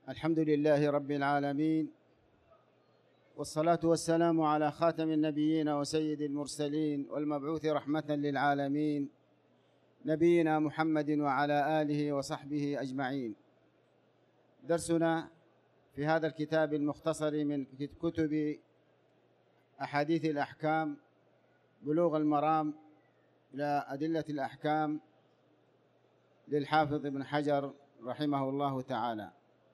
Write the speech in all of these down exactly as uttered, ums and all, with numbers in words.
الحمد لله رب العالمين، والصلاة والسلام على خاتم النبيين وسيد المرسلين والمبعوث رحمة للعالمين نبينا محمد وعلى آله وصحبه أجمعين. درسنا في هذا الكتاب المختصر من كتب أحاديث الأحكام بلوغ المرام إلى أدلة الأحكام للحافظ ابن حجر رحمه الله تعالى.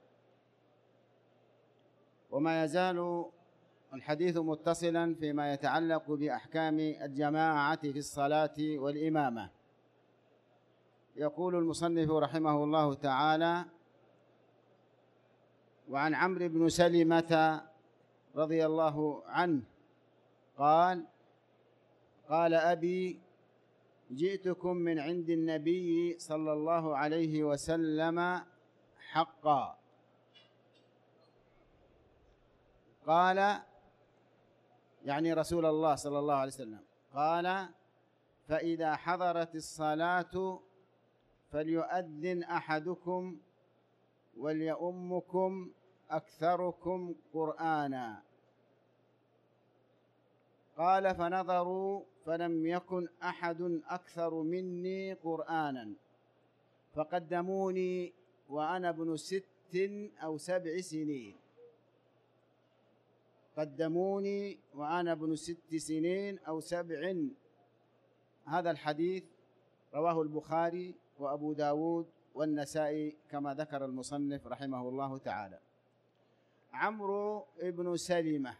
وما يزال الحديث متصلا فيما يتعلق بأحكام الجماعة في الصلاة والإمامة. يقول المصنف رحمه الله تعالى: وعن عمرو بن سلمة رضي الله عنه قال: قال أبي: جئتكم من عند النبي صلى الله عليه وسلم حقا. قال يعني رسول الله صلى الله عليه وسلم قال: فإذا حضرت الصلاة فليؤذن أحدكم وليؤمكم أكثركم قرآنا. قال: فنظروا فلم يكن أحد أكثر مني قرآنا، فقدموني وأنا ابن ست أو سبع سنين قدموني وأنا ابن ست سنين أو سبع. هذا الحديث رواه البخاري وأبو داود والنسائي كما ذكر المصنف رحمه الله تعالى. عمرو بن سلمة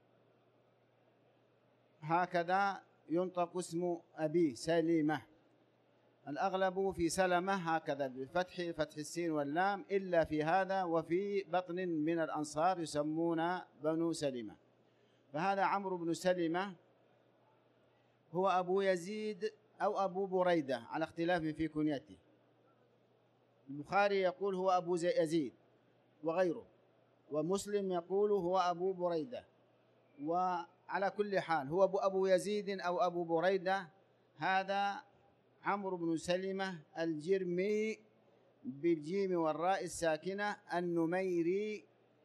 هكذا ينطق اسم أبيه، سلمة. الأغلب في سلمة هكذا بفتح فتح السين واللام، إلا في هذا وفي بطن من الأنصار يسمون بنو سلمة. فهذا عمرو بن سلمة هو أبو يزيد أو أبو بريدة على اختلاف في كنيته. البخاري يقول هو أبو يزيد وغيره، ومسلم يقول هو أبو بريدة. وعلى كل حال هو أبو يزيد أو أبو بريدة. هذا عمرو بن سلمة الجرمي بالجيم والراء الساكنة النميري.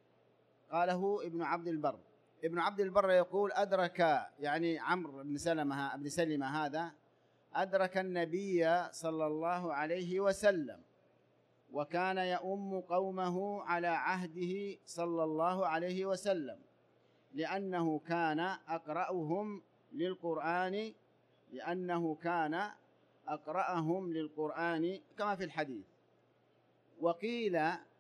قاله ابن عبد البر. ابن عبد البر يقول أدرك، يعني عمرو بن سلمة بن سلمة هذا أدرك النبي صلى الله عليه وسلم، وكان يؤم قومه على عهده صلى الله عليه وسلم، لأنه كان أقرأهم للقرآن لأنه كان أقرأهم للقرآن كما في الحديث. وقيل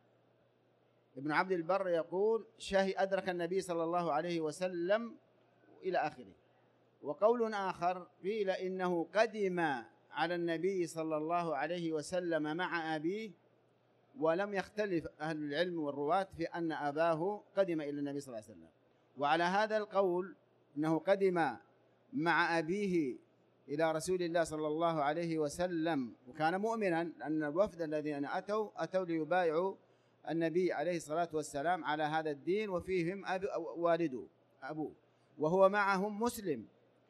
ابن عبد البر يقول شهي أدرك النبي صلى الله عليه وسلم إلى آخره. وقول آخر قيل إنه قدم على النبي صلى الله عليه وسلم مع أبيه، ولم يختلف أهل العلم والرواة في أن أباه قدم إلى النبي صلى الله عليه وسلم. وعلى هذا القول أنه قدم مع أبيه إلى رسول الله صلى الله عليه وسلم وكان مؤمنا، أن الوفد الذين أتوا أتوا ليبايعوا النبي عليه الصلاة والسلام على هذا الدين، وفيهم أبو والده أبوه، وهو معهم مسلم.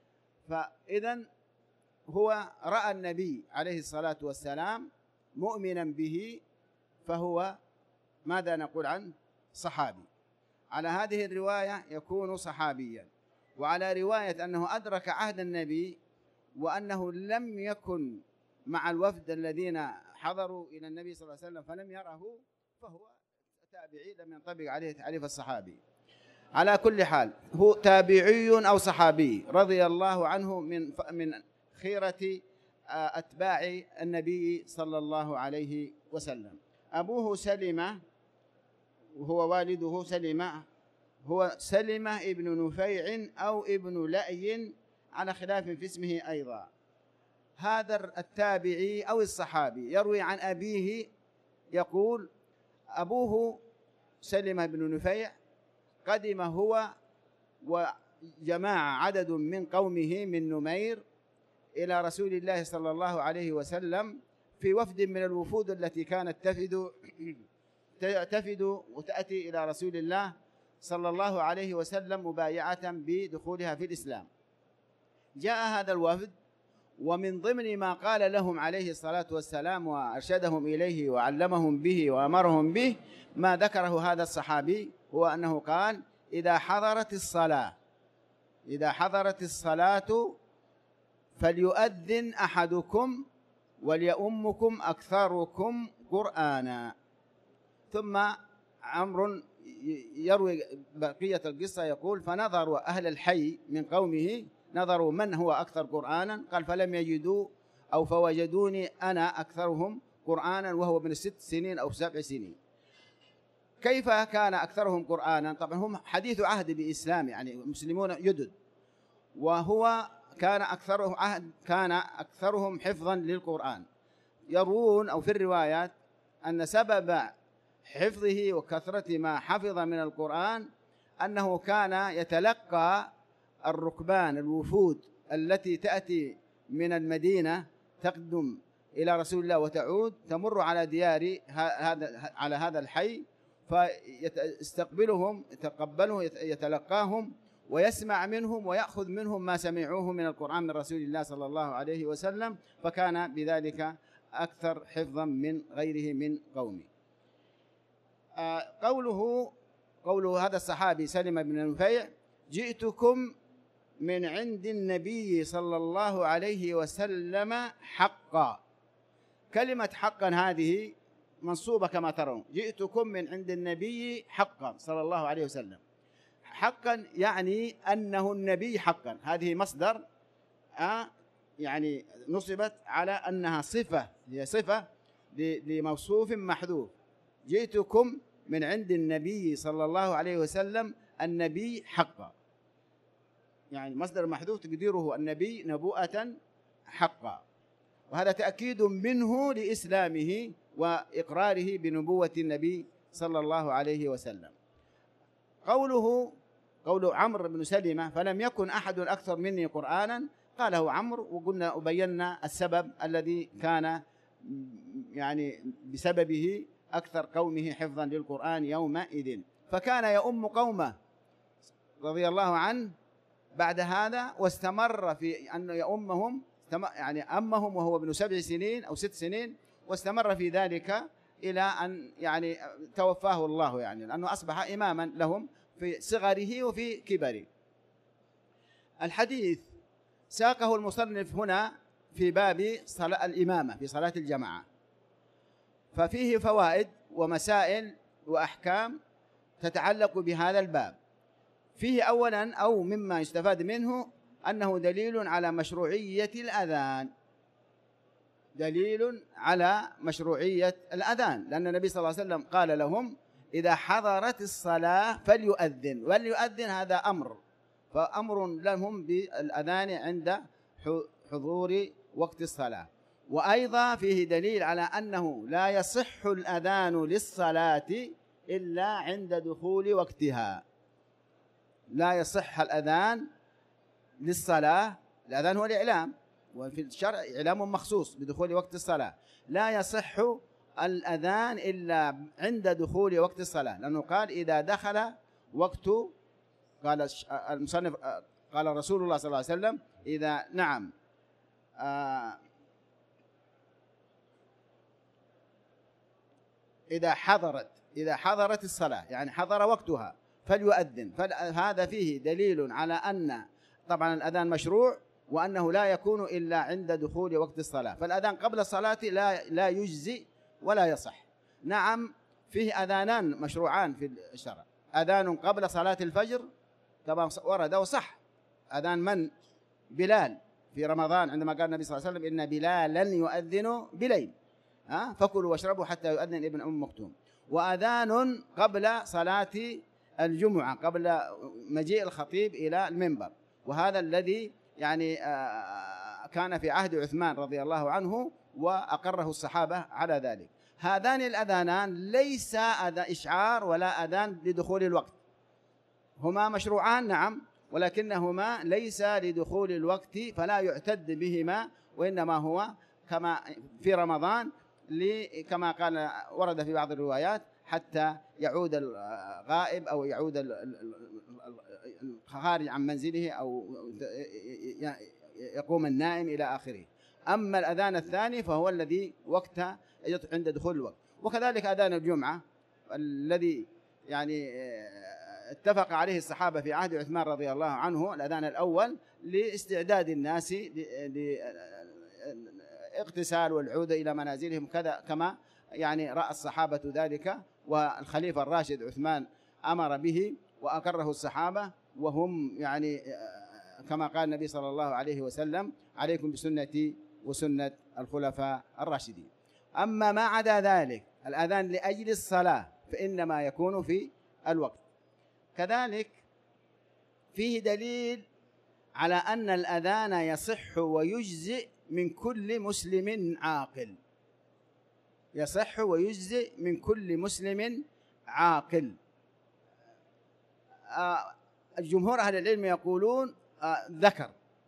فإذن هو رأى النبي عليه الصلاة والسلام مؤمنا به، فهو ماذا نقول عنه؟ صحابي. على هذه الرواية يكون صحابيا. وعلى رواية أنه أدرك عهد النبي وأنه لم يكن مع الوفد الذين حضروا إلى النبي صلى الله عليه وسلم فلم يره، فهو تابعي لم ينطبق عليه تعريف الصحابي. على كل حال هو تابعي أو صحابي رضي الله عنه من من خيرة أتباع النبي صلى الله عليه وسلم. أبوه سلمة وهو والده سلمة، هو سلمة ابن نفيع أو ابن لأي على خلاف في اسمه أيضا. هذا التابعي أو الصحابي يروي عن أبيه يقول: أبوه سلمة بن نفيع قدم هو وجماعة عدد من قومه من نمير إلى رسول الله صلى الله عليه وسلم في وفد من الوفود التي كانت تفد تفد وتأتي إلى رسول الله صلى الله عليه وسلم مبايعة بدخولها في الإسلام. جاء هذا الوفد ومن ضمن ما قال لهم عليه الصلاة والسلام وأرشدهم إليه وعلمهم به وأمرهم به ما ذكره هذا الصحابي، هو أنه قال: إذا حضرت الصلاة إذا حضرت الصلاة فليؤذن أحدكم وليؤمكم أكثركم قرآنا. ثم عمرو يروي بقية القصة يقول: فنظروا أهل الحي من قومه، نظروا من هو أكثر قرآنا، قال: فلم يجدوا أو فوجدوني أنا أكثرهم قرآنا وهو من ست سنين أو سبع سنين. كيف كان أكثرهم قرآنا؟ طبعا هم حديث عهد بإسلام، يعني مسلمون يدد، وهو كان أكثرهم عهد كان أكثرهم حفظا للقرآن. يروون أو في الروايات أن سبب حفظه وكثرة ما حفظ من القرآن أنه كان يتلقى الركبان الوفود التي تأتي من المدينة تقدم إلى رسول الله وتعود، تمر على ديار هذا على هذا الحي، فيستقبلهم يتقبلهم يتلقاهم ويسمع منهم ويأخذ منهم ما سمعوه من القرآن من رسول الله صلى الله عليه وسلم، فكان بذلك أكثر حفظا من غيره من قومه. قوله قوله هذا الصحابي سلم بن نفيع: جئتكم من عند النبي صلى الله عليه وسلم حقا. كلمة حقا هذه منصوبة كما ترون، جئتكم من عند النبي حقا صلى الله عليه وسلم. حقا يعني أنه النبي حقا، هذه مصدر آه يعني نصبت على أنها صفة، هي صفة لموصوف محذوف. جئتكم من عند النبي صلى الله عليه وسلم، النبي حقا، يعني مصدر محذوف تقديره النبي نبوءة حقا، وهذا تأكيد منه لإسلامه وإقراره بنبوة النبي صلى الله عليه وسلم. قوله قول عمرو بن سلمة: فلم يكن أحد أكثر مني قرآنا، قاله عمرو وقلنا وبينا السبب الذي كان يعني بسببه أكثر قومه حفظا للقرآن يومئذ، فكان يؤم قومه رضي الله عنه بعد هذا، واستمر في أن يؤمهم، يعني أمهم وهو ابن سبع سنين أو ست سنين، واستمر في ذلك إلى أن يعني توفاه الله، يعني لأنه أصبح إماما لهم في صغره وفي كبره. الحديث ساقه المصنف هنا في باب صلاة الإمامة في صلاة الجماعة، ففيه فوائد ومسائل وأحكام تتعلق بهذا الباب. فيه أولا أو مما يستفاد منه أنه دليل على مشروعية الأذان، دليل على مشروعية الأذان، لأن النبي صلى الله عليه وسلم قال لهم: إذا حضرت الصلاة فليؤذن، وليؤذن هذا أمر، فأمر لهم بالأذان عند حضور وقت الصلاة. وأيضا فيه دليل على أنه لا يصح الأذان للصلاة إلا عند دخول وقتها، لا يصح الأذان للصلاة، الأذان هو الإعلام، وفي الشرع إعلام مخصوص بدخول وقت الصلاة، لا يصح الأذان إلا عند دخول وقت الصلاة، لأنه قال: إذا دخل وقت، قال المصنف قال رسول الله صلى الله عليه وسلم: إذا نعم آه إذا حضرت إذا حضرت الصلاة، يعني حضر وقتها، فليؤذن. فهذا فيه دليل على أن طبعا الأذان مشروع، وأنه لا يكون إلا عند دخول وقت الصلاة، فالأذان قبل الصلاة لا لا يجزي ولا يصح. نعم فيه أذانان مشروعان في الشرع، أذان قبل صلاة الفجر كما ورد وصح، أذان من؟ بلال في رمضان، عندما قال النبي صلى الله عليه وسلم: إن بلالا يؤذن بليل، ها فكلوا واشربوا حتى يؤذن ابن أم مكتوم. وأذان قبل صلاة الجمعة، قبل مجيء الخطيب إلى المنبر، وهذا الذي يعني كان في عهد عثمان رضي الله عنه، وأقره الصحابة على ذلك. هذان الأذانان ليس إشعار ولا أذان لدخول الوقت، هما مشروعان نعم، ولكنهما ليس لدخول الوقت فلا يعتد بهما، وإنما هو كما في رمضان كما قال ورد في بعض الروايات حتى يعود الغائب أو يعود الخارج عن منزله أو يقوم النائم إلى آخره. أما الأذان الثاني فهو الذي وقتها عند دخول الوقت. وكذلك أذان الجمعة الذي يعني اتفق عليه الصحابة في عهد عثمان رضي الله عنه، الأذان الأول لاستعداد الناس للاغتسال والعودة إلى منازلهم كذا، كما يعني رأى الصحابة ذلك، والخليفة الراشد عثمان أمر به وأقره الصحابة، وهم يعني كما قال النبي صلى الله عليه وسلم: عليكم بسنتي وسنة الخلفاء الراشدين. أما ما عدا ذلك الأذان لأجل الصلاة فإنما يكون في الوقت. كذلك فيه دليل على أن الأذان يصح ويجزئ من كل مسلم عاقل، يصح ويجزئ من كل مسلم عاقل. الجمهور أهل العلم يقولون ذكر،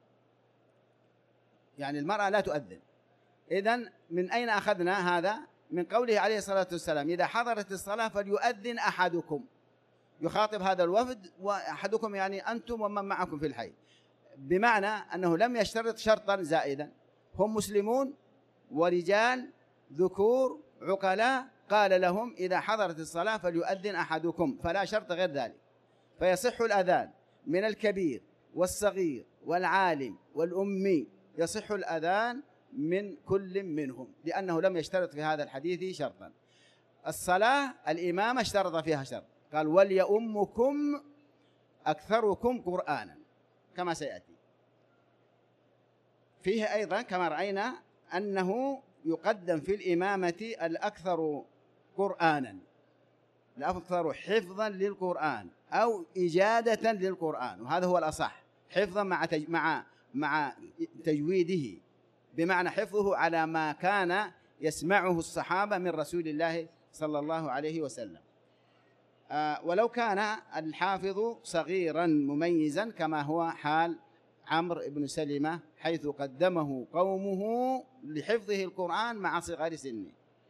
يعني المرأة لا تؤذن. إذن من أين أخذنا هذا؟ من قوله عليه الصلاة والسلام: إذا حضرت الصلاة فليؤذن أحدكم، يخاطب هذا الوفد، وأحدكم يعني أنتم ومن معكم في الحي، بمعنى أنه لم يشترط شرطا زائدا، هم مسلمون ورجال ذكور عقلاء، قال لهم: إذا حضرت الصلاة فليؤذن أحدكم، فلا شرط غير ذلك. فيصح الأذان من الكبير والصغير والعالم والأمي، يصح الأذان من كل منهم، لأنه لم يشترط في هذا الحديث شرطا. الصلاة الإمامة اشترط فيها شرط، قال: وليؤمكم أكثركم قرآنا، كما سيأتي. فيه أيضا كما رأينا أنه يقدم في الإمامة الأكثر قرآنا، الأكثر حفظا للقرآن أو إجادة للقرآن، وهذا هو الأصح، حفظا مع تج... مع مع تجويده، بمعنى حفظه على ما كان يسمعه الصحابة من رسول الله صلى الله عليه وسلم. آه ولو كان الحافظ صغيرا مميزا كما هو حال عمرو بن سلمة، حيث قدمه قومه لحفظه القرآن مع صغار سنه،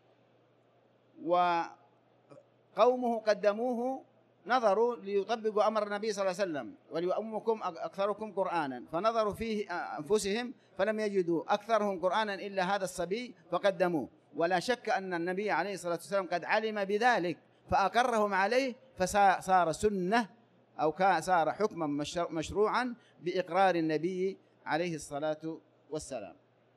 وقومه قدموه نظروا ليطبقوا أمر النبي صلى الله عليه وسلم: وليؤمكم أكثركم قرآنا، فنظروا فيه أنفسهم فلم يجدوا أكثرهم قرآنا إلا هذا الصبي فقدموه. ولا شك أن النبي عليه الصلاة والسلام قد علم بذلك فأقرهم عليه، فصار سنة أو صار حكما مشروعا بإقرار النبي عليه الصلاة والسلام.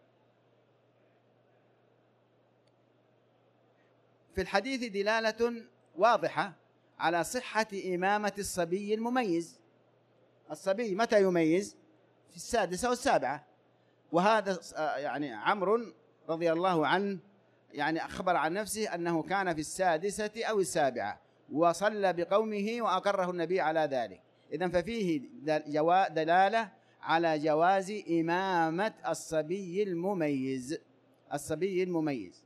في الحديث دلالة واضحة على صحة إمامة الصبي المميز. الصبي متى يميز؟ في السادسة والسابعة، وهذا يعني عمرو رضي الله عنه يعني أخبر عن نفسه أنه كان في السادسة أو السابعة وصلى بقومه وأقره النبي على ذلك. إذن ففيه دلالة على جواز إمامة الصبي المميز، الصبي المميز.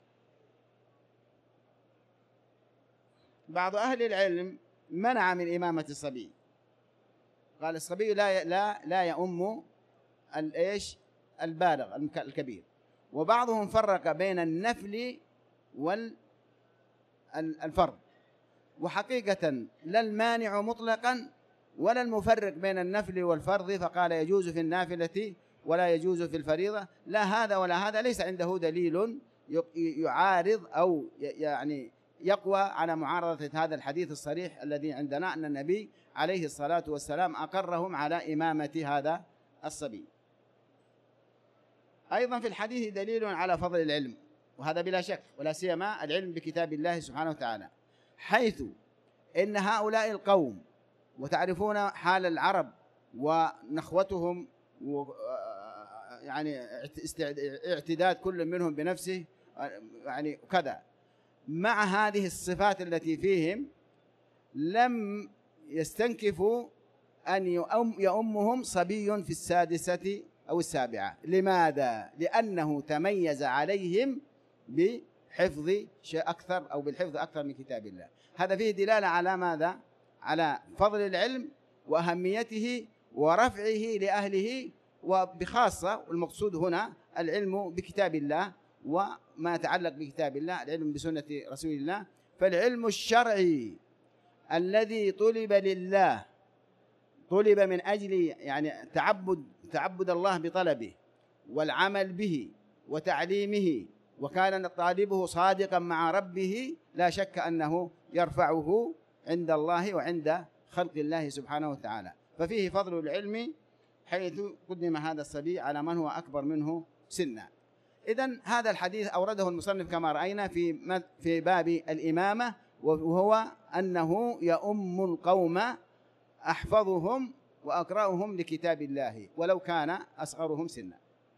بعض أهل العلم منع من إمامة الصبي، قال الصبي لا لا لا يؤم الإيش البالغ الكبير. وبعضهم فرق بين النفل والفرض، وحقيقة لا المانع مطلقا ولا المفرق بين النفل والفرض، فقال يجوز في النافلة ولا يجوز في الفريضة. لا هذا ولا هذا، ليس عنده دليل يعارض أو يعني يقوى على معارضة هذا الحديث الصريح الذي عندنا أن النبي عليه الصلاة والسلام أقرهم على إمامة هذا الصبي. أيضا في الحديث دليل على فضل العلم، وهذا بلا شك، ولا سيما العلم بكتاب الله سبحانه وتعالى، حيث إن هؤلاء القوم، وتعرفون حال العرب ونخوتهم يعني اعتداد كل منهم بنفسه يعني كذا، مع هذه الصفات التي فيهم لم يستنكفوا أن يؤمهم صبي في السادسة أو السابعة. لماذا؟ لأنه تميز عليهم بحفظ شيء أكثر أو بالحفظ أكثر من كتاب الله. هذا فيه دلالة على ماذا؟ على فضل العلم وأهميته ورفعه لأهله، وبخاصة المقصود هنا العلم بكتاب الله وما يتعلق بكتاب الله، العلم بسنة رسول الله. فالعلم الشرعي الذي طلب لله، طلب من أجل يعني تعبد تعبد الله بطلبه، والعمل به وتعليمه، وكان طالبه صادقا مع ربه، لا شك أنه يرفعه عند الله وعند خلق الله سبحانه وتعالى. ففيه فضل العلم حيث قدم هذا الصبي على من هو أكبر منه سنا. إذن هذا الحديث أورده المصنف كما رأينا في في باب الإمامة، وهو أنه يؤم القوم أحفظهم وأقرأهم لكتاب الله ولو كان أصغرهم سنا.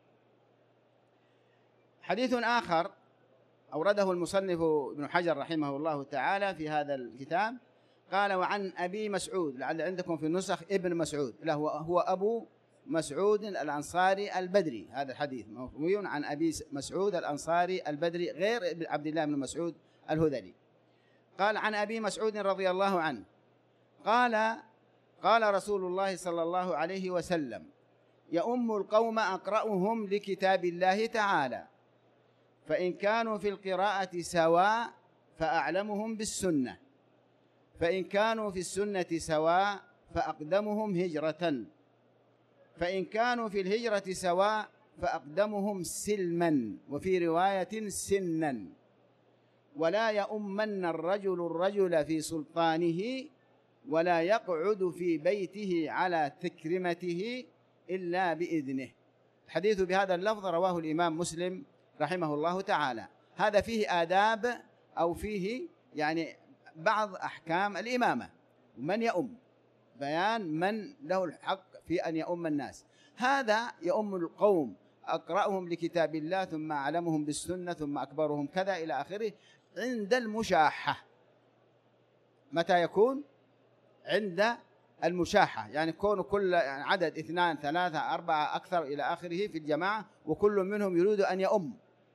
حديث آخر أورده المصنف ابن حجر رحمه الله تعالى في هذا الكتاب، قال: وعن أبي مسعود، لعل عندكم في النسخ ابن مسعود، لا هو هو أبو مسعود الأنصاري البدري. هذا الحديث مروي عن أبي مسعود الأنصاري البدري غير عبد الله بن مسعود الهذلي. قال: عن أبي مسعود رضي الله عنه قال: قال رسول الله صلى الله عليه وسلم: يؤم القوم أقرأهم لكتاب الله تعالى، فإن كانوا في القراءة سواء فأعلمهم بالسنة، فإن كانوا في السنة سواء فأقدمهم هجرة، فإن كانوا في الهجرة سواء فأقدمهم سلما، وفي رواية سنا. ولا يؤمن الرجل الرجل في سلطانه، ولا يقعد في بيته على تكرمته إلا بإذنه. الحديث بهذا اللفظ رواه الإمام مسلم رحمه الله تعالى. هذا فيه آداب أو فيه يعني بعض أحكام الإمامة، من يؤم، بيان من له الحق في أن يؤم الناس. هذا يؤم القوم، أقرأهم لكتاب الله ثم أعلمهم بالسنة ثم أكبرهم كذا إلى آخره، عند المشاحة. متى يكون؟ عند المشاحة، يعني يكون كل يعني عدد اثنان ثلاثة أربعة أكثر إلى آخره في الجماعة، وكل منهم يريد أن يؤم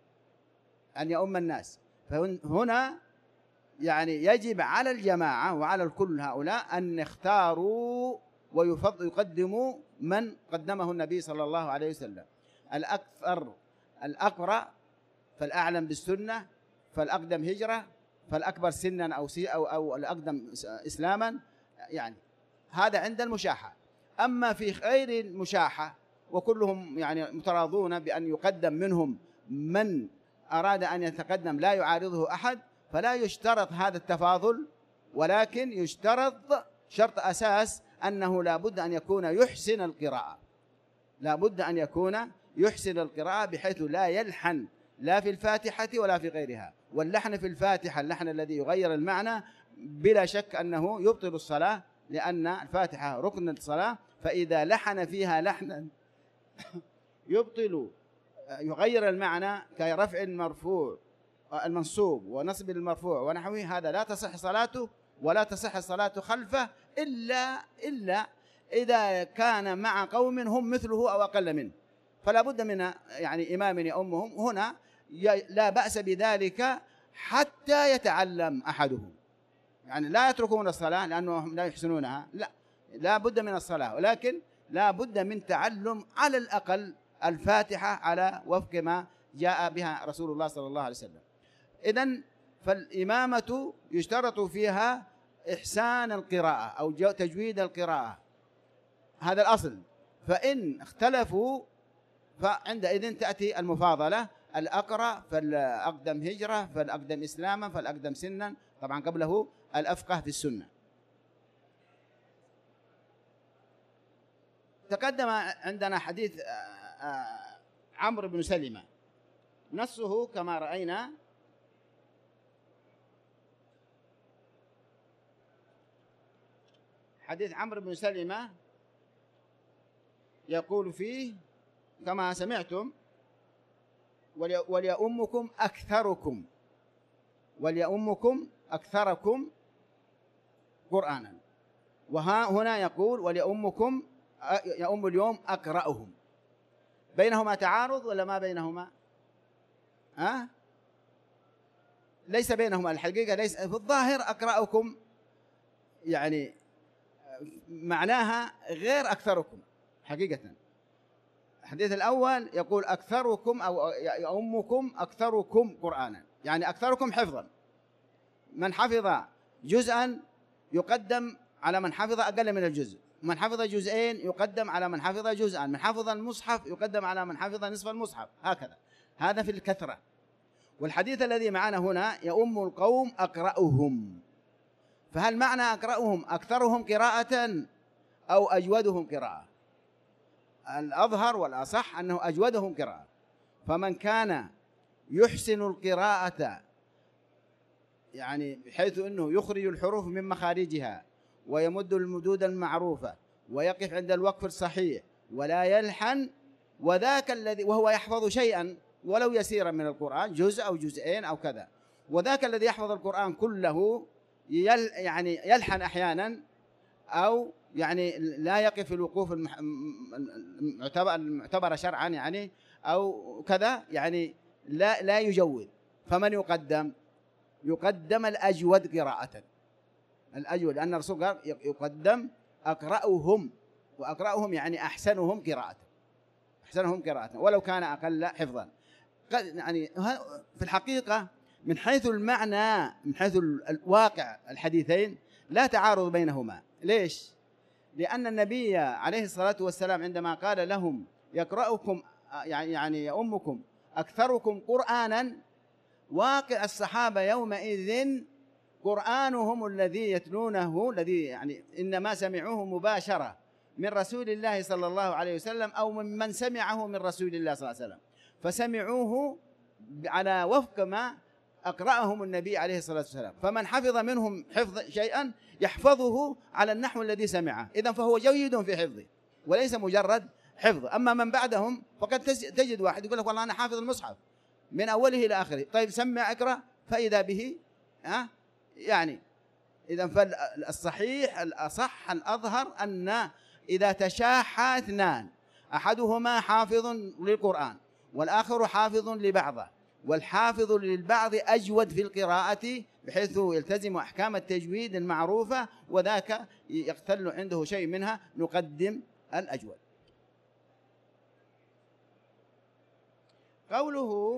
أن يؤم الناس. فهنا يعني يجب على الجماعة وعلى الكل هؤلاء أن يختاروا ويقدموا من قدمه النبي صلى الله عليه وسلم. الأكثر الأقرأ فالأعلم بالسنة، فالأقدم هجرة، فالأكبر سنا أو أو أو الأقدم إسلاما، يعني هذا عند المشاحة. أما في غير المشاحة وكلهم يعني متراضون بأن يقدم منهم من أراد أن يتقدم لا يعارضه أحد، فلا يشترط هذا التفاضل، ولكن يشترط شرط أساس أنه لا بد أن يكون يحسن القراءة، لا بد أن يكون يحسن القراءة بحيث لا يلحن لا في الفاتحة ولا في غيرها. واللحن في الفاتحة اللحن الذي يغير المعنى بلا شك أنه يبطل الصلاة، لأن الفاتحة ركن الصلاة، فإذا لحن فيها لحنا يبطل يغير المعنى كرفع المرفوع المنصوب ونصب المرفوع ونحوه، هذا لا تصح صلاته ولا تصح الصلاة خلفه إلا إلا إذا كان مع قوم هم مثله أو أقل منه، فلا بد من يعني إمام يؤمهم. هنا لا بأس بذلك حتى يتعلم أحدهم، يعني لا يتركون الصلاة لأنهم لا يحسنونها، لا لا بد من الصلاة، ولكن لا بد من تعلم على الأقل الفاتحة على وفق ما جاء بها رسول الله صلى الله عليه وسلم. إذن فالإمامة يشترط فيها إحسان القراءة أو تجويد القراءة، هذا الأصل. فإن اختلفوا فعندئذ تأتي المفاضلة، الأقرأ فالأقدم هجرة، فالأقدم إسلاما، فالأقدم سنا، طبعا قبله الأفقه في السنة. تقدم عندنا حديث عمرو بن سلمة، نصه كما رأينا حديث عمرو بن سلمة يقول فيه كما سمعتم: وليؤمكم أكثركم وليؤمكم أكثركم قرآنا. وها هنا يقول وليؤمكم يؤم اليوم أقرأهم. بينهما تعارض ولا ما بينهما؟ ها؟ ليس بينهما الحقيقة، ليس في الظاهر أقرأكم يعني معناها غير أكثركم حقيقة. الحديث الأول يقول أكثركم أو يؤمكم أكثركم قرآنا، يعني أكثركم حفظا، من حفظ جزءا يقدم على من حفظ أقل من الجزء، من حفظ جزئين يقدم على من حفظ جزءا، من حفظ المصحف يقدم على من حفظ نصف المصحف، هكذا. هذا في الكثرة. والحديث الذي معنا هنا يؤم القوم أقرأهم، فهل معنى أقرأهم أكثرهم قراءة أو أجودهم قراءة؟ الأظهر والأصح أنه أجودهم قراءة. فمن كان يحسن القراءة يعني بحيث أنه يخرج الحروف من مخارجها ويمد المدود المعروفة ويقف عند الوقف الصحيح ولا يلحن، وذاك الذي وهو يحفظ شيئا ولو يسيرا من القرآن، جزء أو جزئين أو كذا، وذاك الذي يحفظ القرآن كله يل يعني يلحن أحيانا أو يعني لا يقف الوقوف المعتبر المعتبر شرعا يعني أو كذا، يعني لا لا يجود. فمن يقدم؟ يقدم الأجود قراءة، الأجود، لأن الرسول قال يقدم أقرأهم، وأقرأهم يعني أحسنهم قراءة، أحسنهم قراءة ولو كان أقل حفظا. يعني في الحقيقة من حيث المعنى، من حيث الواقع الحديثين لا تعارض بينهما. ليش؟ لأن النبي عليه الصلاة والسلام عندما قال لهم يقرأكم يعني يعني يؤمكم أكثركم قرآنا، واقع الصحابة يومئذ قرآنهم الذي يتلونه الذي يعني إنما سمعوه مباشرة من رسول الله صلى الله عليه وسلم أو ممن سمعه من رسول الله صلى الله عليه وسلم، فسمعوه على وفق ما أقرأهم النبي عليه الصلاة والسلام. فمن حفظ منهم حفظ شيئا يحفظه على النحو الذي سمعه، إذن فهو جيد في حفظه وليس مجرد حفظ. أما من بعدهم فقد تجد واحد يقول لك والله أنا حافظ المصحف من أوله إلى آخره، طيب سمع اقرأ، فإذا به ها يعني. إذن فالصحيح الأصح الأظهر أن إذا تشاحا اثنان أحدهما حافظ للقرآن والآخر حافظ لبعضه، والحافظ للبعض أجود في القراءة بحيث يلتزم أحكام التجويد المعروفة، وذاك يختل عنده شيء منها، نقدم الأجود. قوله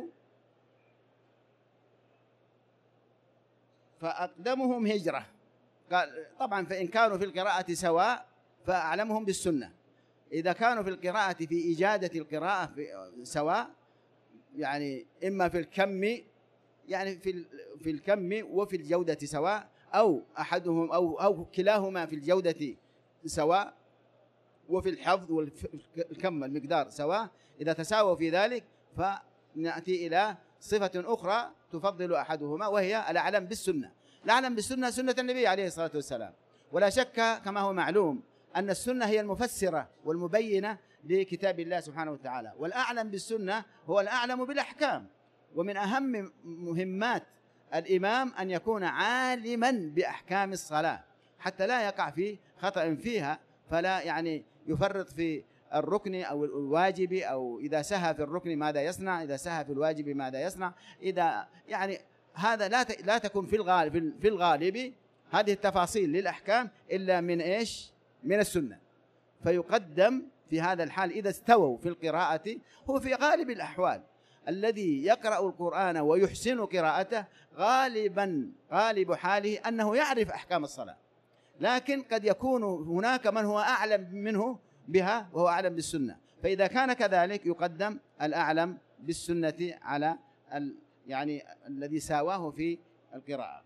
فأقدمهم هجرة، قال طبعا فإن كانوا في القراءة سواء فأعلمهم بالسنة. إذا كانوا في القراءة في إجادة القراءة سواء، يعني إما في الكم يعني في في الكم وفي الجودة سواء، أو أحدهم أو أو كلاهما في الجودة سواء وفي الحفظ والكم المقدار سواء، إذا تساووا في ذلك فنأتي إلى صفة أخرى تفضل أحدهما وهي الأعلم بالسنة. الأعلم بالسنة سنة النبي عليه الصلاة والسلام، ولا شك كما هو معلوم أن السنة هي المفسرة والمبينة لكتاب الله سبحانه وتعالى، والأعلم بالسنة هو الأعلم بالأحكام. ومن أهم مهمات الإمام أن يكون عالما بأحكام الصلاة حتى لا يقع في خطأ فيها، فلا يعني يفرط في الركن أو الواجب، أو إذا سهى في الركن ماذا يصنع، إذا سهى في الواجب ماذا يصنع، إذا يعني هذا لا لا تكون في الغالب في الغالب هذه التفاصيل للأحكام إلا من إيش؟ من السنة. فيقدم في هذا الحال إذا استووا في القراءة. هو في غالب الأحوال الذي يقرأ القرآن ويحسن قراءته غالبا غالب حاله أنه يعرف أحكام الصلاة، لكن قد يكون هناك من هو أعلم منه بها وهو أعلم بالسنة، فإذا كان كذلك يقدم الأعلم بالسنة على ال يعني الذي ساواه في القراءة.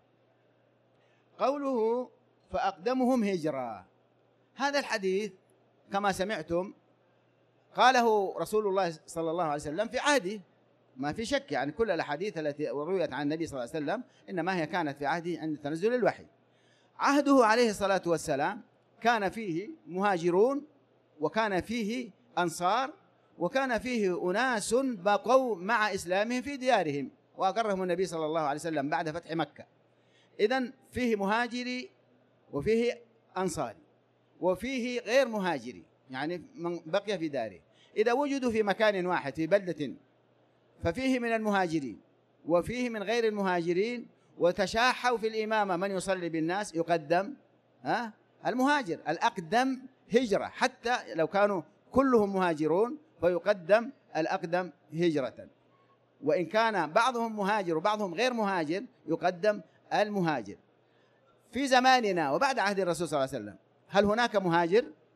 قوله فأقدمهم هجرة، هذا الحديث كما سمعتم قاله رسول الله صلى الله عليه وسلم في عهده، ما في شك، يعني كل الأحاديث التي رويت عن النبي صلى الله عليه وسلم إنما هي كانت في عهده عند تنزل الوحي. عهده عليه الصلاة والسلام كان فيه مهاجرون وكان فيه أنصار وكان فيه أناس بقوا مع إسلامهم في ديارهم وأقرهم النبي صلى الله عليه وسلم بعد فتح مكة. إذن فيه مهاجري وفيه أنصاري وفيه غير مهاجري، يعني من بقي في داره. إذا وجدوا في مكان واحد في بلدة ففيه من المهاجرين وفيه من غير المهاجرين، وتشاحوا في الإمامة من يصلي بالناس يقدم ها المهاجر الأقدم هجرة، حتى لو كانوا كلهم مهاجرون فيقدم الأقدم هجرة، وإن كان بعضهم مهاجر وبعضهم غير مهاجر يقدم المهاجر. في زماننا وبعد عهد الرسول صلى الله عليه وسلم هل هناك مهاجر؟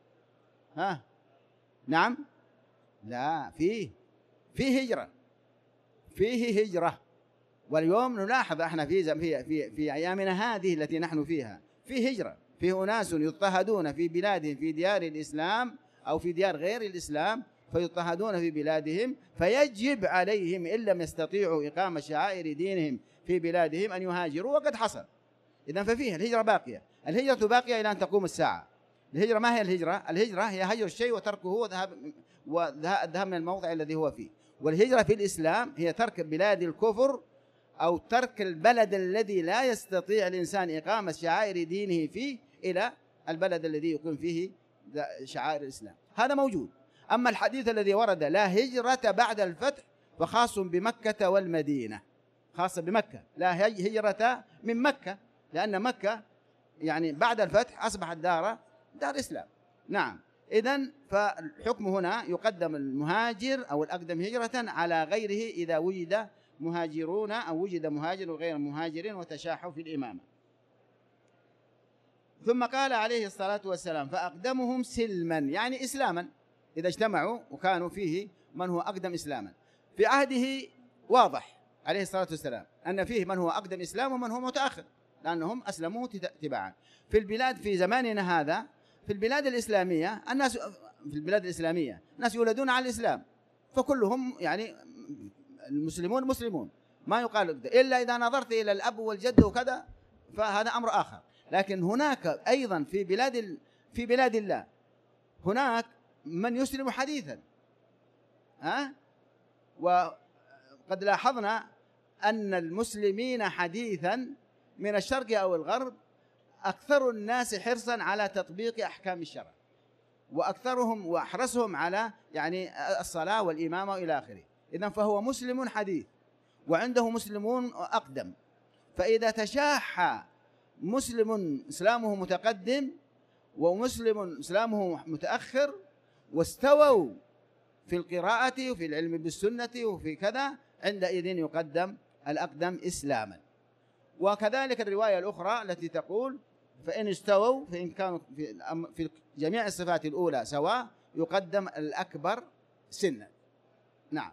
ها نعم لا فيه فيه هجرة فيه هجرة. واليوم نلاحظ احنا في في في في ايامنا هذه التي نحن فيها في هجرة، فيه أناس يضطهدون في بلادهم في ديار الإسلام أو في ديار غير الإسلام، فيضطهدون في بلادهم، فيجب عليهم إن لم يستطيعوا إقامة شعائر دينهم في بلادهم أن يهاجروا، وقد حصل. إذن ففيه الهجرة باقية، الهجرة باقية إلى أن تقوم الساعة. الهجرة ما هي الهجرة؟ الهجرة هي هجر الشيء وتركه وذهاب والذهاب من الموضع الذي هو فيه. والهجرة في الإسلام هي ترك بلاد الكفر أو ترك البلد الذي لا يستطيع الإنسان إقامة شعائر دينه فيه إلى البلد الذي يقيم فيه شعائر الإسلام. هذا موجود. أما الحديث الذي ورد لا هجرة بعد الفتح فخاص بمكة والمدينة، خاصة بمكة، لا هجرة من مكة، لأن مكة يعني بعد الفتح أصبحت دار دار إسلام. نعم. إذن فالحكم هنا يقدم المهاجر أو الأقدم هجرة على غيره إذا وجد مهاجرون أو وجد مهاجر وغير مهاجرين وتشاحوا في الإمامة. ثم قال عليه الصلاة والسلام فأقدمهم سلما، يعني إسلاما، إذا اجتمعوا وكانوا فيه من هو أقدم إسلاما. في عهده واضح عليه الصلاة والسلام أن فيه من هو أقدم إسلام ومن هو متأخر، لأنهم أسلموا تبعا. في البلاد في زماننا هذا في البلاد الإسلامية الناس في البلاد الإسلامية الناس يولدون على الإسلام، فكلهم يعني المسلمون مسلمون، ما يقال إلا إذا نظرت إلى الأب والجد وكذا فهذا أمر آخر. لكن هناك أيضا في بلاد في بلاد الله هناك من يسلم حديثا، ها، وقد لاحظنا أن المسلمين حديثا من الشرق أو الغرب أكثر الناس حرصا على تطبيق أحكام الشرع، وأكثرهم وأحرصهم على يعني الصلاة والإمامة إلى آخره. إذن فهو مسلم حديث وعنده مسلمون أقدم. فإذا تشاح مسلم إسلامه متقدم ومسلم إسلامه متأخر واستووا في القراءة وفي العلم بالسنة وفي كذا، عندئذ يقدم الأقدم إسلاما. وكذلك الرواية الأخرى التي تقول فإن استووا فإن كانوا في جميع الصفات الأولى سواء يقدم الأكبر سنا. نعم.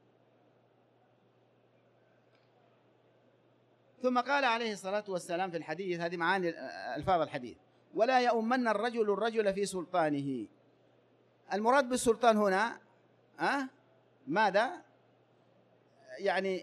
ثم قال عليه الصلاة والسلام في الحديث، هذه معاني ألفاظ الحديث، ولا يؤمن الرجل الرجل في سلطانه. المراد بالسلطان هنا أه؟ ماذا؟ يعني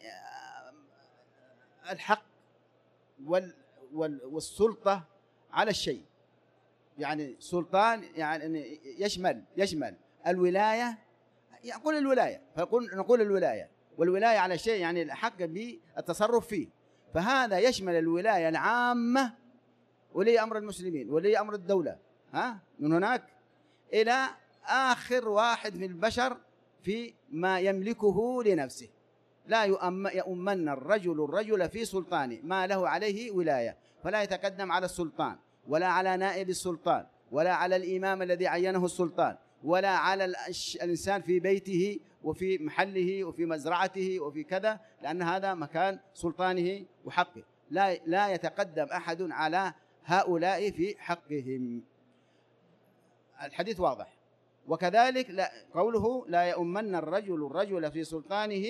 الحق وال والسلطة على الشيء. يعني سلطان يعني يشمل يشمل الولاية، يقول الولاية، فنقول نقول الولاية، والولاية على الشيء يعني الحق بالتصرف فيه. فهذا يشمل الولاية العامة، ولي أمر المسلمين، ولي أمر الدولة، ها، من هناك إلى آخر واحد من البشر في ما يملكه لنفسه. لا يؤمن الرجل الرجل في سلطانه، ما له عليه ولاية، فلا يتقدم على السلطان ولا على نائب السلطان ولا على الإمام الذي عينه السلطان ولا على الإنسان في بيته وفي محله وفي مزرعته وفي كذا، لأن هذا مكان سلطانه وحقه. لا لا يتقدم أحد على هؤلاء في حقهم. الحديث واضح. وكذلك لا قوله لا يؤمن الرجل الرجل في سلطانه،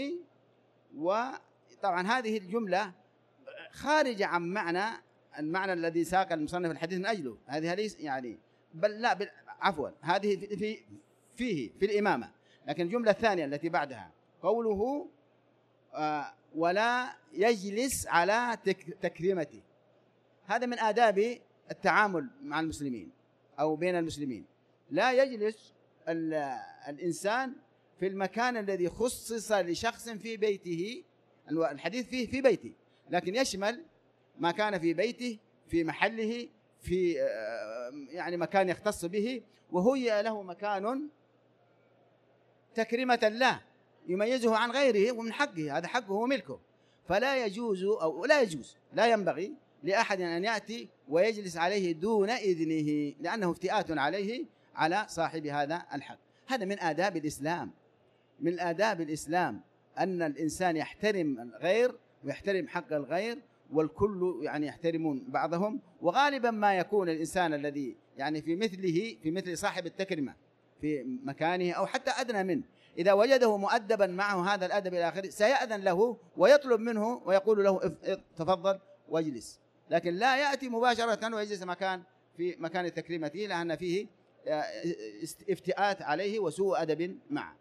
وطبعا هذه الجملة خارجة عن معنى المعنى الذي ساق المصنف الحديث من أجله. هذه ليس يعني بل لا بل عفوا هذه في, في فيه في الإمامة. لكن الجملة الثانية التي بعدها قوله آه ولا يجلس على تك تكريمته، هذا من آداب التعامل مع المسلمين أو بين المسلمين. لا يجلس الإنسان في المكان الذي خصص لشخص في بيته. الحديث فيه في بيته، لكن يشمل ما كان في بيته في محله في يعني مكان يختص به، وهي له مكان تكريمة له يميزه عن غيره ومن حقه، هذا حقه وملكه. فلا يجوز أو لا يجوز لا ينبغي لأحد أن يأتي ويجلس عليه دون إذنه، لأنه افتئات عليه على صاحب هذا الحق. هذا من آداب الإسلام، من آداب الإسلام أن الإنسان يحترم الغير ويحترم حق الغير، والكل يعني يحترمون بعضهم. وغالبا ما يكون الإنسان الذي يعني في مثله في مثل صاحب التكرمة في مكانه أو حتى أدنى منه، إذا وجده مؤدبا معه هذا الأدب إلى آخره سيأذن له ويطلب منه ويقول له تفضل واجلس، لكن لا يأتي مباشرة ويجلس مكان في مكان تكريمته، لأن فيه افتئات عليه وسوء أدب معه.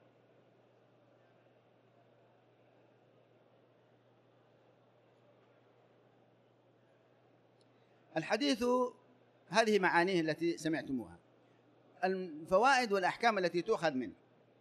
الحديث هذه معانيه التي سمعتموها. الفوائد والأحكام التي تؤخذ منه: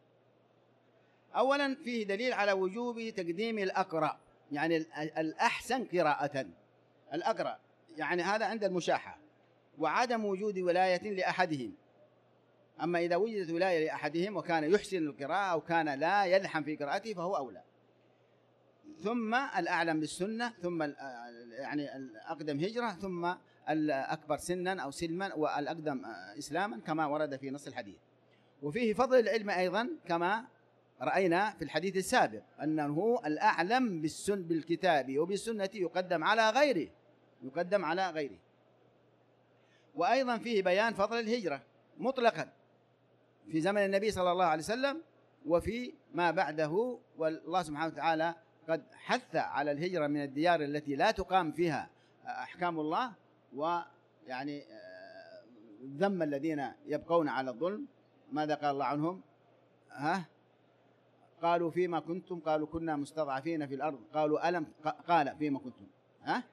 أولا فيه دليل على وجوب تقديم الأقرأ، يعني الأحسن قراءة، الأقرأ يعني هذا عند المشاحة، وعدم وجود ولاية لأحدهم. أما إذا وجدت ولاية لأحدهم وكان يحسن القراءة أو كان لا يلحن في قراءته فهو أولى. ثم الأعلم بالسنة، ثم يعني الأقدم هجرة، ثم الأكبر سنا أو سلما، والأقدم إسلاما كما ورد في نص الحديث. وفيه فضل العلم أيضا كما رأينا في الحديث السابق أنه الأعلم بالسن بالكتاب وبالسنة يقدم على غيره، يقدم على غيره. وأيضا فيه بيان فضل الهجرة مطلقا في زمن النبي صلى الله عليه وسلم وفي ما بعده، والله سبحانه وتعالى قد حث على الهجرة من الديار التي لا تقام فيها أحكام الله، ويعني ذم الذين يبقون على الظلم. ماذا قال الله عنهم؟ ها قالوا فيما كنتم، قالوا كنا مستضعفين في الأرض، قالوا ألم قال فيما كنتم. ها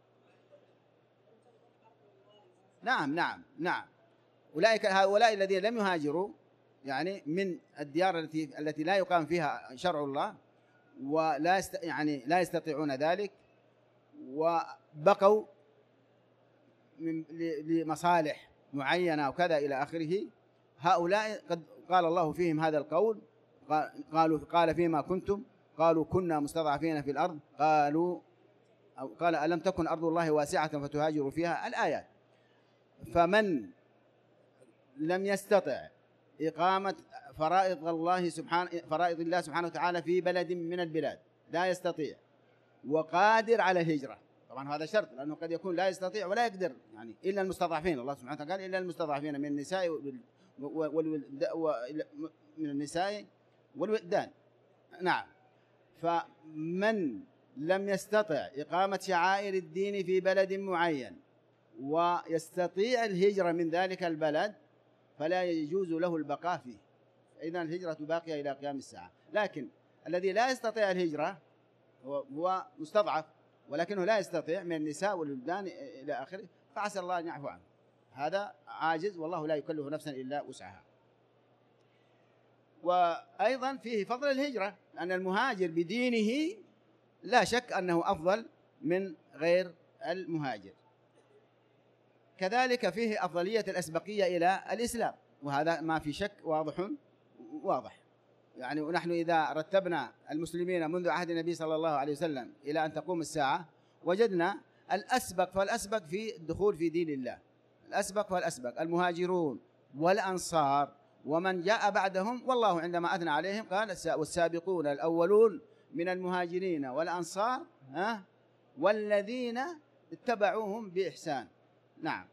نعم نعم نعم أولئك هؤلاء الذين لم يهاجروا يعني من الديار التي التي لا يقام فيها شرع الله ولا يست يعني لا يستطيعون ذلك، وبقوا من لمصالح معينة وكذا إلى آخره. هؤلاء قد قال الله فيهم هذا القول، قالوا قال فيما كنتم، قالوا كنا مستضعفين في الأرض، قالوا أو قال ألم تكن أرض الله واسعة فتهاجروا فيها، الآيات. فمن لم يستطع إقامة فرائض الله سبحانه فرائض الله سبحانه وتعالى في بلد من البلاد لا يستطيع، وقادر على الهجرة، طبعا هذا شرط لأنه قد يكون لا يستطيع ولا يقدر، يعني إلا المستضعفين، الله سبحانه وتعالى قال إلا المستضعفين من النساء من النساء والولدان. نعم. فمن لم يستطع إقامة شعائر الدين في بلد معين ويستطيع الهجرة من ذلك البلد فلا يجوز له البقاء فيه، إذن الهجرة باقية إلى قيام الساعة. لكن الذي لا يستطيع الهجرة هو مستضعف ولكنه لا يستطيع من النساء والولدان إلى آخره، فعسى الله أن يعفو عنه، هذا عاجز والله لا يكلف نفسا إلا وسعها. وأيضا فيه فضل الهجرة، أن المهاجر بدينه لا شك أنه أفضل من غير المهاجر. كذلك فيه أفضلية الأسبقية إلى الإسلام، وهذا ما في شك واضح واضح. يعني ونحن إذا رتبنا المسلمين منذ عهد النبي صلى الله عليه وسلم إلى أن تقوم الساعة وجدنا الأسبق فالأسبق في الدخول في دين الله، الأسبق فالأسبق المهاجرون والأنصار ومن جاء بعدهم، والله عندما أثنى عليهم قال والسابقون الأولون من المهاجرين والأنصار ها والذين اتبعوهم بإحسان. نعم.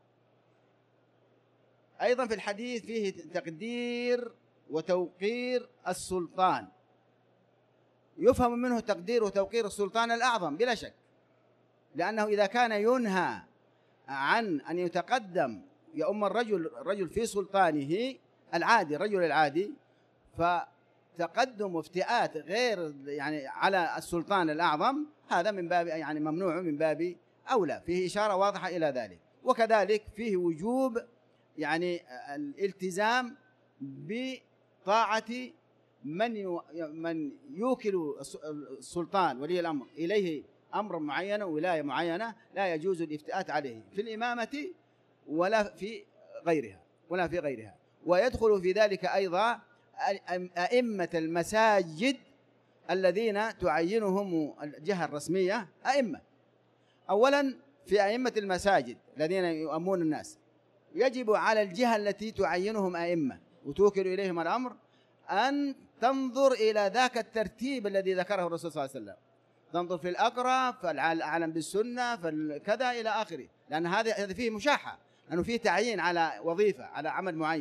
أيضا في الحديث فيه تقدير وتوقير السلطان، يفهم منه تقدير وتوقير السلطان الأعظم بلا شك، لأنه إذا كان ينهى عن أن يتقدم يؤم الرجل الرجل في سلطانه العادي، الرجل العادي، فتقدم وافتئات غير يعني على السلطان الأعظم هذا من باب يعني ممنوع من باب أولى، فيه إشارة واضحة إلى ذلك. وكذلك فيه وجوب يعني الالتزام بطاعة من من يوكل السلطان ولي الأمر إليه أمر معين وولاية معينة، لا يجوز الافتئات عليه في الإمامة ولا في غيرها ولا في غيرها. ويدخل في ذلك أيضا أئمة المساجد الذين تعينهم الجهة الرسمية أئمة. أولا في أئمة المساجد الذين يؤمون الناس يجب على الجهة التي تعينهم أئمة وتوكل إليهم الأمر أن تنظر إلى ذاك الترتيب الذي ذكره الرسول صلى الله عليه وسلم، تنظر في الأقرب فالعالم بالسنة فالكذا إلى آخره، لأن هذا هذا فيه مشاحة، لأنه فيه تعيين على وظيفة على عمل معين،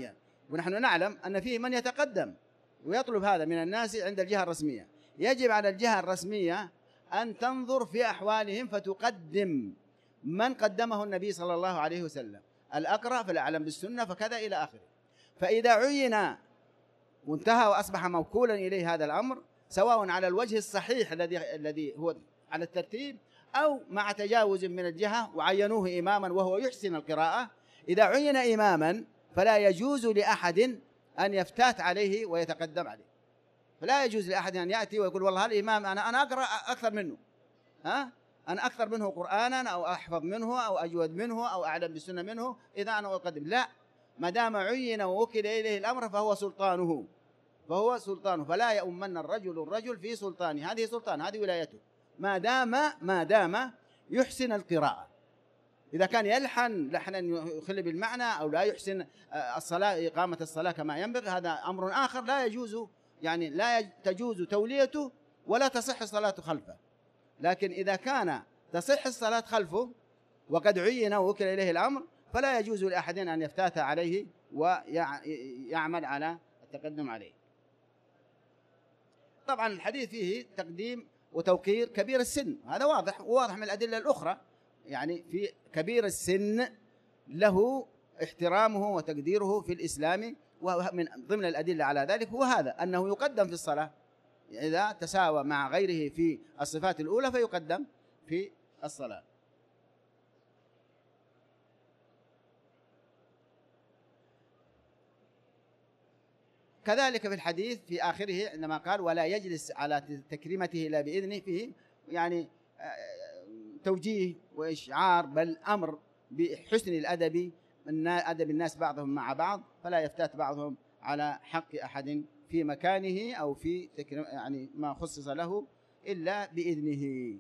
ونحن نعلم أن فيه من يتقدم ويطلب هذا من الناس عند الجهة الرسمية. يجب على الجهة الرسمية أن تنظر في أحوالهم فتقدم من قدمه النبي صلى الله عليه وسلم، الأقرأ فالأعلم بالسنة فكذا إلى آخره. فإذا عين وانتهى وأصبح موكولا إليه هذا الأمر، سواء على الوجه الصحيح الذي الذي هو على الترتيب أو مع تجاوز من الجهة وعينوه إماما وهو يحسن القراءة، إذا عين إماما فلا يجوز لأحد أن يفتات عليه ويتقدم عليه. فلا يجوز لأحد أن يأتي ويقول والله الإمام أنا أنا أقرأ أكثر منه، ها أنا أكثر منه قرآنا أو أحفظ منه أو أجود منه أو أعلم بالسنة منه، إذا أنا أقدم. لا، ما دام عين ووكل إليه الأمر فهو سلطانه، فهو سلطانه، فلا يؤمن الرجل الرجل في سلطانه، هذه سلطان، هذه ولايته، ما دام ما دام يحسن القراءة. إذا كان يلحن لحنا يخل بالمعنى أو لا يحسن الصلاة إقامة الصلاة كما ينبغي، هذا أمر آخر لا يجوز، يعني لا تجوز توليته ولا تصح الصلاة خلفه. لكن إذا كان تصح الصلاة خلفه وقد عين ووكل إليه الأمر فلا يجوز لأحد أن يفتات عليه ويعمل على التقدم عليه. طبعا الحديث فيه تقديم وتوقير كبير السن، هذا واضح وواضح من الأدلة الأخرى، يعني في كبير السن له احترامه وتقديره في الإسلام، ومن ضمن الأدلة على ذلك هو هذا أنه يقدم في الصلاة، إذا تساوى مع غيره في الصفات الأولى فيقدم في الصلاة. كذلك في الحديث في آخره عندما قال ولا يجلس على تكريمته إلا بإذنه، فيه يعني توجيه وإشعار بل أمر بحسن الأدب، أدب الناس بعضهم مع بعض، فلا يفتات بعضهم على حق أحد في مكانه أو في يعني ما خصص له إلا بإذنه.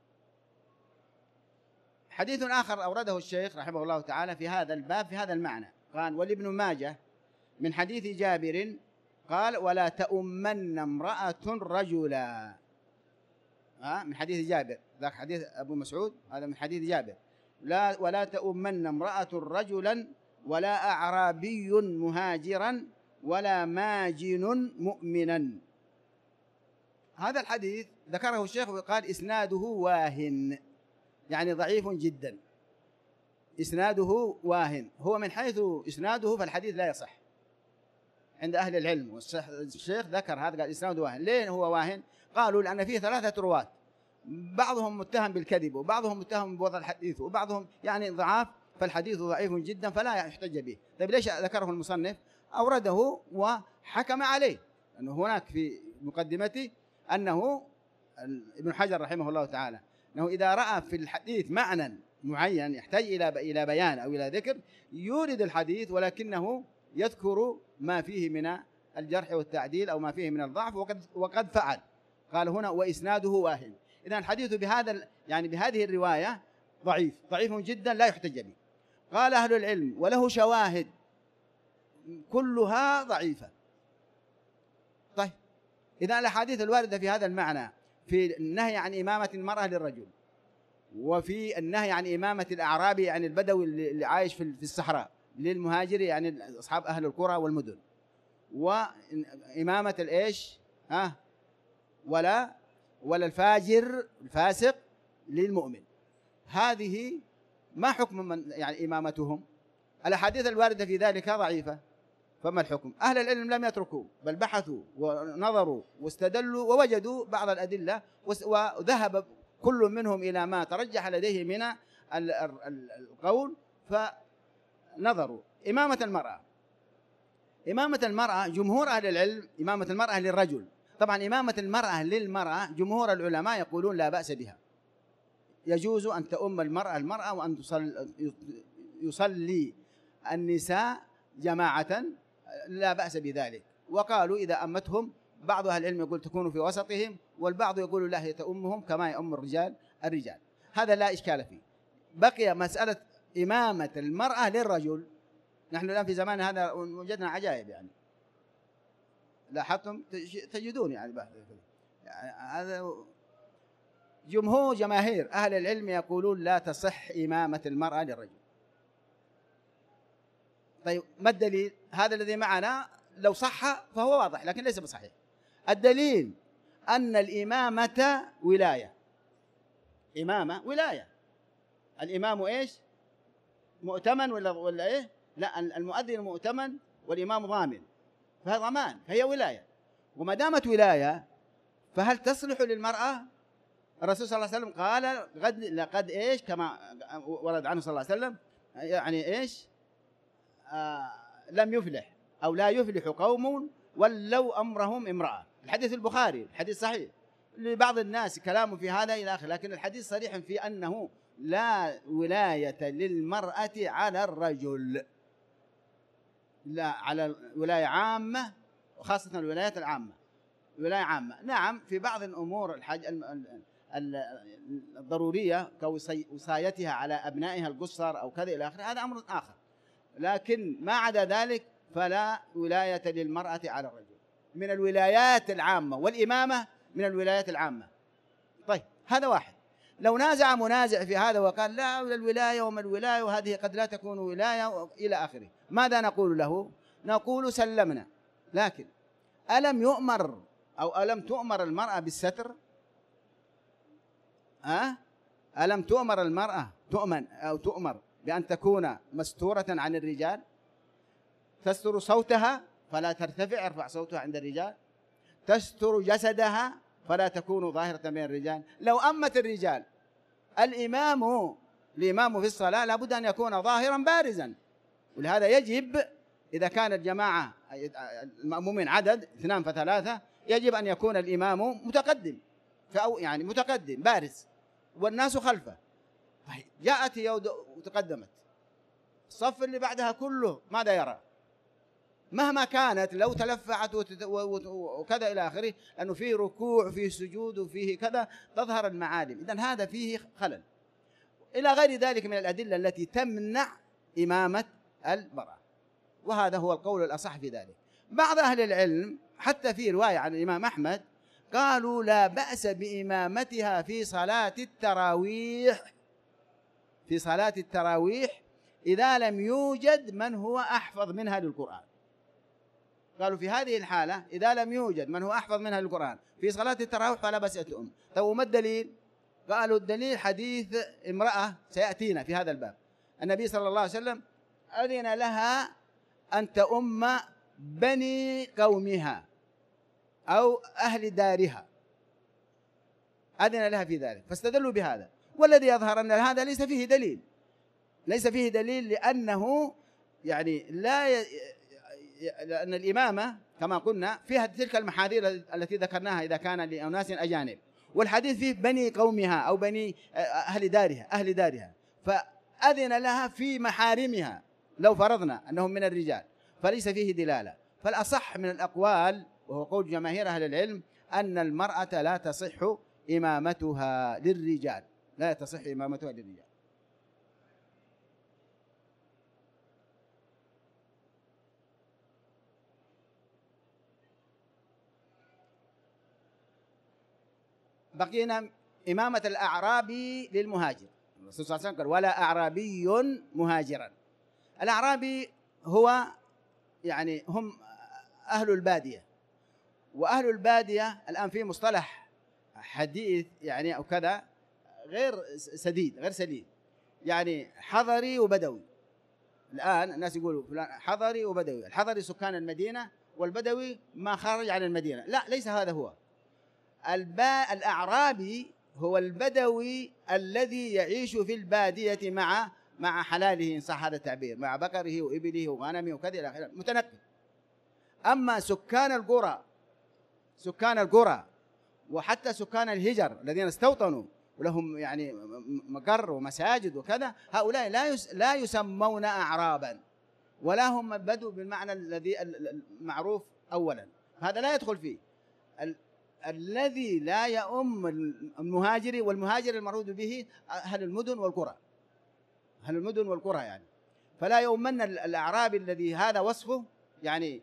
حديث آخر أورده الشيخ رحمه الله تعالى في هذا الباب في هذا المعنى، قال ولابن ماجه من حديث جابر قال ولا تؤمن امرأة رجلا، ها من حديث جابر، ذاك حديث أبو مسعود، هذا من حديث جابر، لا ولا تؤمن امرأة رجلا ولا أعرابي مهاجرا ولا ماجن مؤمنا. هذا الحديث ذكره الشيخ وقال إسناده واهن، يعني ضعيف جدا، إسناده واهن، هو من حيث إسناده فالحديث لا يصح عند أهل العلم، والشيخ ذكر هذا قال إسناده واهن. ليه هو واهن؟ قالوا لأن فيه ثلاثة رواة، بعضهم متهم بالكذب وبعضهم متهم بوضع الحديث وبعضهم يعني ضعاف، فالحديث ضعيف جدا فلا يحتج به. طيب ليش ذكره المصنف؟ أورده وحكم عليه، أنه هناك في مقدمته أنه ابن حجر رحمه الله تعالى أنه إذا رأى في الحديث معنى معين يحتاج إلى إلى بيان أو إلى ذكر يورد الحديث، ولكنه يذكر ما فيه من الجرح والتعديل أو ما فيه من الضعف، وقد وقد فعل، قال هنا وإسناده واهن. إذن الحديث بهذا يعني بهذه الرواية ضعيف ضعيف جدا لا يحتج به. قال أهل العلم وله شواهد كلها ضعيفة. طيب إذا الأحاديث الواردة في هذا المعنى في النهي عن إمامة المرأة للرجل، وفي النهي عن إمامة الأعرابي يعني البدوي اللي عايش في الصحراء، للمهاجر يعني أصحاب أهل القرى والمدن، وإمامة الإيش ها ولا ولا الفاجر الفاسق للمؤمن، هذه ما حكم من يعني إمامتهم؟ الأحاديث الواردة في ذلك ضعيفة، فما الحكم؟ أهل العلم لم يتركوا بل بحثوا ونظروا واستدلوا ووجدوا بعض الأدلة، وذهب كل منهم إلى ما ترجح لديه من القول، فنظروا. إمامة المرأة، إمامة المرأة جمهور أهل العلم إمامة المرأة للرجل، طبعا إمامة المرأة للمرأة جمهور العلماء يقولون لا بأس بها، يجوز أن تؤم المرأة المرأة وأن تصلي, يصلي النساء جماعة لا بأس بذلك. وقالوا إذا أمتهم بعض أهل العلم يقول تكون في وسطهم، والبعض يقول لا هي تؤمهم كما يؤم الرجال الرجال، هذا لا إشكال فيه. بقي مسألة إمامة المرأة للرجل، نحن الآن في زمان هذا وجدنا عجائب، يعني لاحظتم تجدون يعني هذا جمهور جماهير أهل العلم يقولون لا تصح إمامة المرأة للرجل. طيب ما الدليل؟ هذا الذي معنا لو صح فهو واضح لكن ليس بصحيح. الدليل أن الإمامة ولاية. إمامة ولاية. الإمام إيش؟ مؤتمن ولا ولا إيه؟ لا، المؤذن المؤتمن والإمام ضامن، فهي ضمان، فهي ولاية. وما دامت ولاية فهل تصلح للمرأة؟ الرسول صلى الله عليه وسلم قال قد لقد إيش كما ورد عنه صلى الله عليه وسلم يعني إيش آه لم يفلح أو لا يفلح قوم ولوا أمرهم امرأة. الحديث البخاري الحديث صحيح، لبعض الناس كلام في هذا إلى آخره، لكن الحديث صريح في أنه لا ولاية للمرأة على الرجل، لا على ولاية عامة، وخاصة الولايات العامة، ولاية عامة. نعم في بعض الأمور الحاج الضرورية كوصايتها على أبنائها القصر أو كذا إلى آخره، هذا أمر آخر، لكن ما عدا ذلك فلا ولاية للمرأة على الرجل. من الولايات العامة، والإمامة من الولايات العامة. طيب هذا واحد. لو نازع منازع في هذا وقال لا الولاية وما الولاية وهذه قد لا تكون ولاية إلى آخره، ماذا نقول له؟ نقول سلمنا، لكن ألم يؤمر أو ألم تؤمر المرأة بالستر؟ أه؟ ألم تؤمر المرأة تؤمن أو تؤمر بأن تكون مستورة عن الرجال، تستر صوتها فلا ترتفع يرفع صوتها عند الرجال، تستر جسدها فلا تكون ظاهرة بين الرجال. لو أمت الرجال، الإمام الإمام في الصلاة لابد أن يكون ظاهرا بارزا، ولهذا يجب إذا كان الجماعة المأمومين عدد اثنان فثلاثة يجب أن يكون الإمام متقدم، فأو يعني متقدم بارز والناس خلفه. جاءت هي وتقدمت، الصف اللي بعدها كله ماذا يرى؟ مهما كانت لو تلفعت وكذا إلى آخره، لأنه فيه ركوع وفيه سجود وفيه كذا تظهر المعالم، إذن هذا فيه خلل. إلى غير ذلك من الأدلة التي تمنع إمامة المرأة، وهذا هو القول الأصح في ذلك. بعض أهل العلم حتى في رواية عن الإمام أحمد قالوا لا بأس بإمامتها في صلاة التراويح، في صلاة التراويح إذا لم يوجد من هو أحفظ منها للقرآن. قالوا في هذه الحالة إذا لم يوجد من هو أحفظ منها للقرآن في صلاة التراويح فلا بأس أن تؤم. طيب وما الدليل؟ قالوا الدليل حديث امرأة سيأتينا في هذا الباب، النبي صلى الله عليه وسلم أذن لها أن تؤم بني قومها أو أهل دارها، أذن لها في ذلك، فاستدلوا بهذا. والذي يظهر أن هذا ليس فيه دليل، ليس فيه دليل لأنه يعني لا ي... لأن الإمامة كما قلنا فيها تلك المحاذير التي ذكرناها إذا كان لأناس أجانب، والحديث فيه بني قومها أو بني أهل دارها أهل دارها، فأذن لها في محارمها لو فرضنا أنهم من الرجال، فليس فيه دلالة. فالأصح من الأقوال وهو قول جماهير أهل العلم أن المرأة لا تصح إمامتها للرجال، لا تصح إمامتها للرجال. بقينا إمامة الأعرابي للمهاجر. الرسول صلى الله عليه وسلم قال ولا أعرابي مهاجرا. الأعرابي هو يعني هم أهل البادية، وأهل البادية الآن في مصطلح حديث يعني أو كذا غير سديد غير سديد، يعني حضري وبدوي. الآن الناس يقولوا فلان حضري وبدوي، الحضري سكان المدينة والبدوي ما خرج عن المدينة، لا ليس هذا هو. البا الأعرابي هو البدوي الذي يعيش في البادية مع مع حلاله إن صح هذا التعبير، مع بقره وإبله وغنمه وكذا إلى آخره، متنقل. أما سكان القرى، سكان القرى وحتى سكان الهجر الذين استوطنوا ولهم يعني مقر ومساجد وكذا، هؤلاء لا لا يسمون أعرابا ولا هم بدو بالمعنى الذي المعروف أولا، هذا لا يدخل فيه. ال الذي لا يؤم المهاجر، والمهاجر المراد به أهل المدن والقرى، أهل المدن والقرى يعني، فلا يؤمن الأعرابي الذي هذا وصفه يعني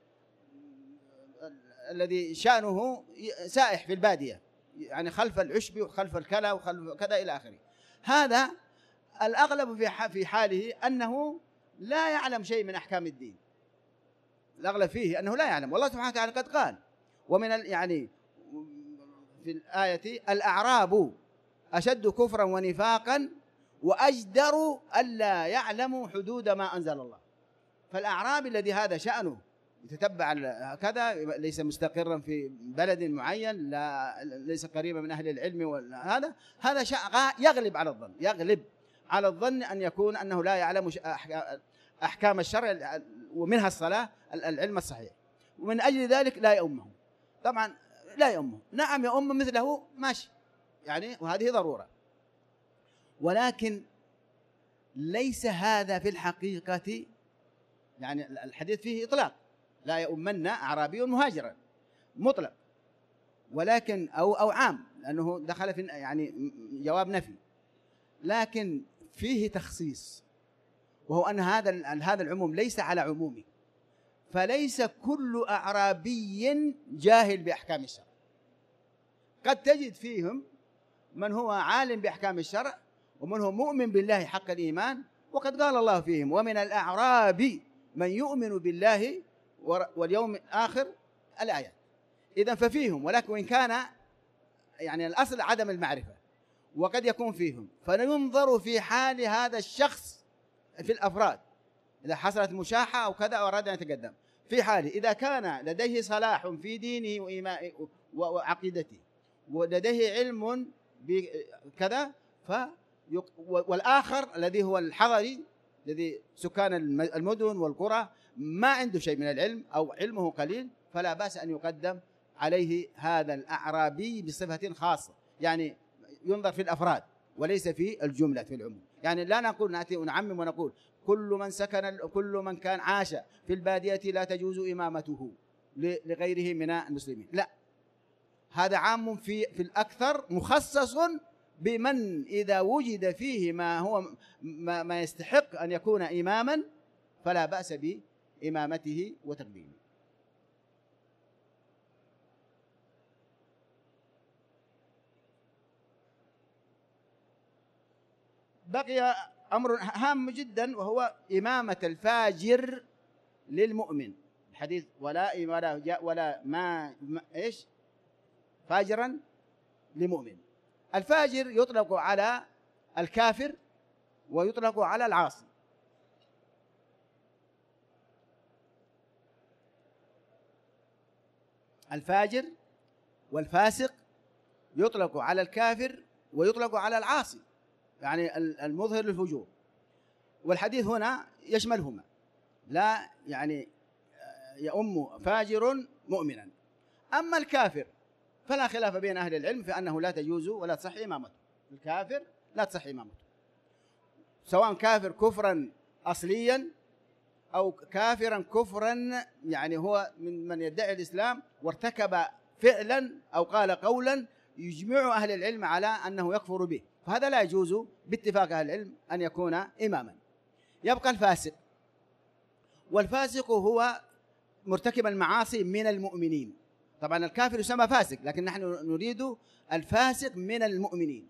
الذي شأنه سائح في البادية، يعني خلف العشب وخلف الكلى وخلف كذا إلى آخره. هذا الأغلب في في حاله أنه لا يعلم شيء من أحكام الدين، الأغلب فيه أنه لا يعلم. والله سبحانه وتعالى قد قال ومن يعني في الآية الأعراب أشد كفرا ونفاقا وأجدر ألا يعلموا حدود ما أنزل الله. فالأعرابي الذي هذا شأنه يتتبع كذا، ليس مستقرا في بلد معين، لا ليس قريبا من أهل العلم، ولا هذا هذا يغلب على الظن، يغلب على الظن أن يكون أنه لا يعلم أحكام الشرع ومنها الصلاة العلم الصحيح، ومن أجل ذلك لا يؤمه. طبعا لا يؤمه، نعم يؤم مثله ماشي يعني، وهذه ضرورة، ولكن ليس هذا في الحقيقة يعني الحديث فيه إطلاق، لا يؤمن أعرابي مهاجرا مطلق، ولكن أو أو عام لأنه دخل في يعني جواب نفي، لكن فيه تخصيص، وهو أن هذا هذا العموم ليس على عمومه، فليس كل أعرابي جاهل بأحكام الشرع. قد تجد فيهم من هو عالم بأحكام الشرع ومن هو مؤمن بالله حق الإيمان، وقد قال الله فيهم ومن الأعراب من يؤمن بالله واليوم الآخر الآيات. إذن ففيهم، ولكن وإن كان يعني الأصل عدم المعرفة، وقد يكون فيهم، فينظر في حال هذا الشخص في الأفراد إذا حصلت مشاحة أو كذا أو أراد أن يتقدم في حاله، إذا كان لديه صلاح في دينه وإيمانه وعقيدته ولديه علم بكذا، ف والآخر الذي هو الحضري الذي سكان المدن والقرى ما عنده شيء من العلم أو علمه قليل، فلا بأس أن يقدم عليه هذا الأعرابي بصفة خاصة، يعني ينظر في الأفراد وليس في الجملة في العموم. يعني لا نقول نأتي ونعمم ونقول كل من سكن كل من كان عاش في البادية لا تجوز إمامته لغيره من المسلمين، لا، هذا عام في في الأكثر، مخصص بمن إذا وجد فيه ما هو ما, ما يستحق أن يكون إماما فلا بأس بإمامته وتقديمه. بقي أمر هام جدا، وهو إمامة الفاجر للمؤمن. الحديث ولا ولا ولا ما, ما إيش فاجرا لمؤمن. الفاجر يطلق على الكافر ويطلق على العاصي. الفاجر والفاسق يطلق على الكافر ويطلق على العاصي، يعني المظهر للفجور، والحديث هنا يشملهما، لا يعني يؤم فاجر مؤمنا. أما الكافر فلا خلاف بين أهل العلم في أنه لا تجوز ولا تصح إمامته، الكافر لا تصح إمامته، سواء كافر كفرا أصليا أو كافرا كفرا يعني هو من من يدعي الإسلام وارتكب فعلا أو قال قولا يجمع أهل العلم على أنه يكفر به، فهذا لا يجوز باتفاق أهل العلم أن يكون إماما. يبقى الفاسق، والفاسق هو مرتكب المعاصي من المؤمنين. طبعا الكافر يسمى فاسق، لكن نحن نريد الفاسق من المؤمنين.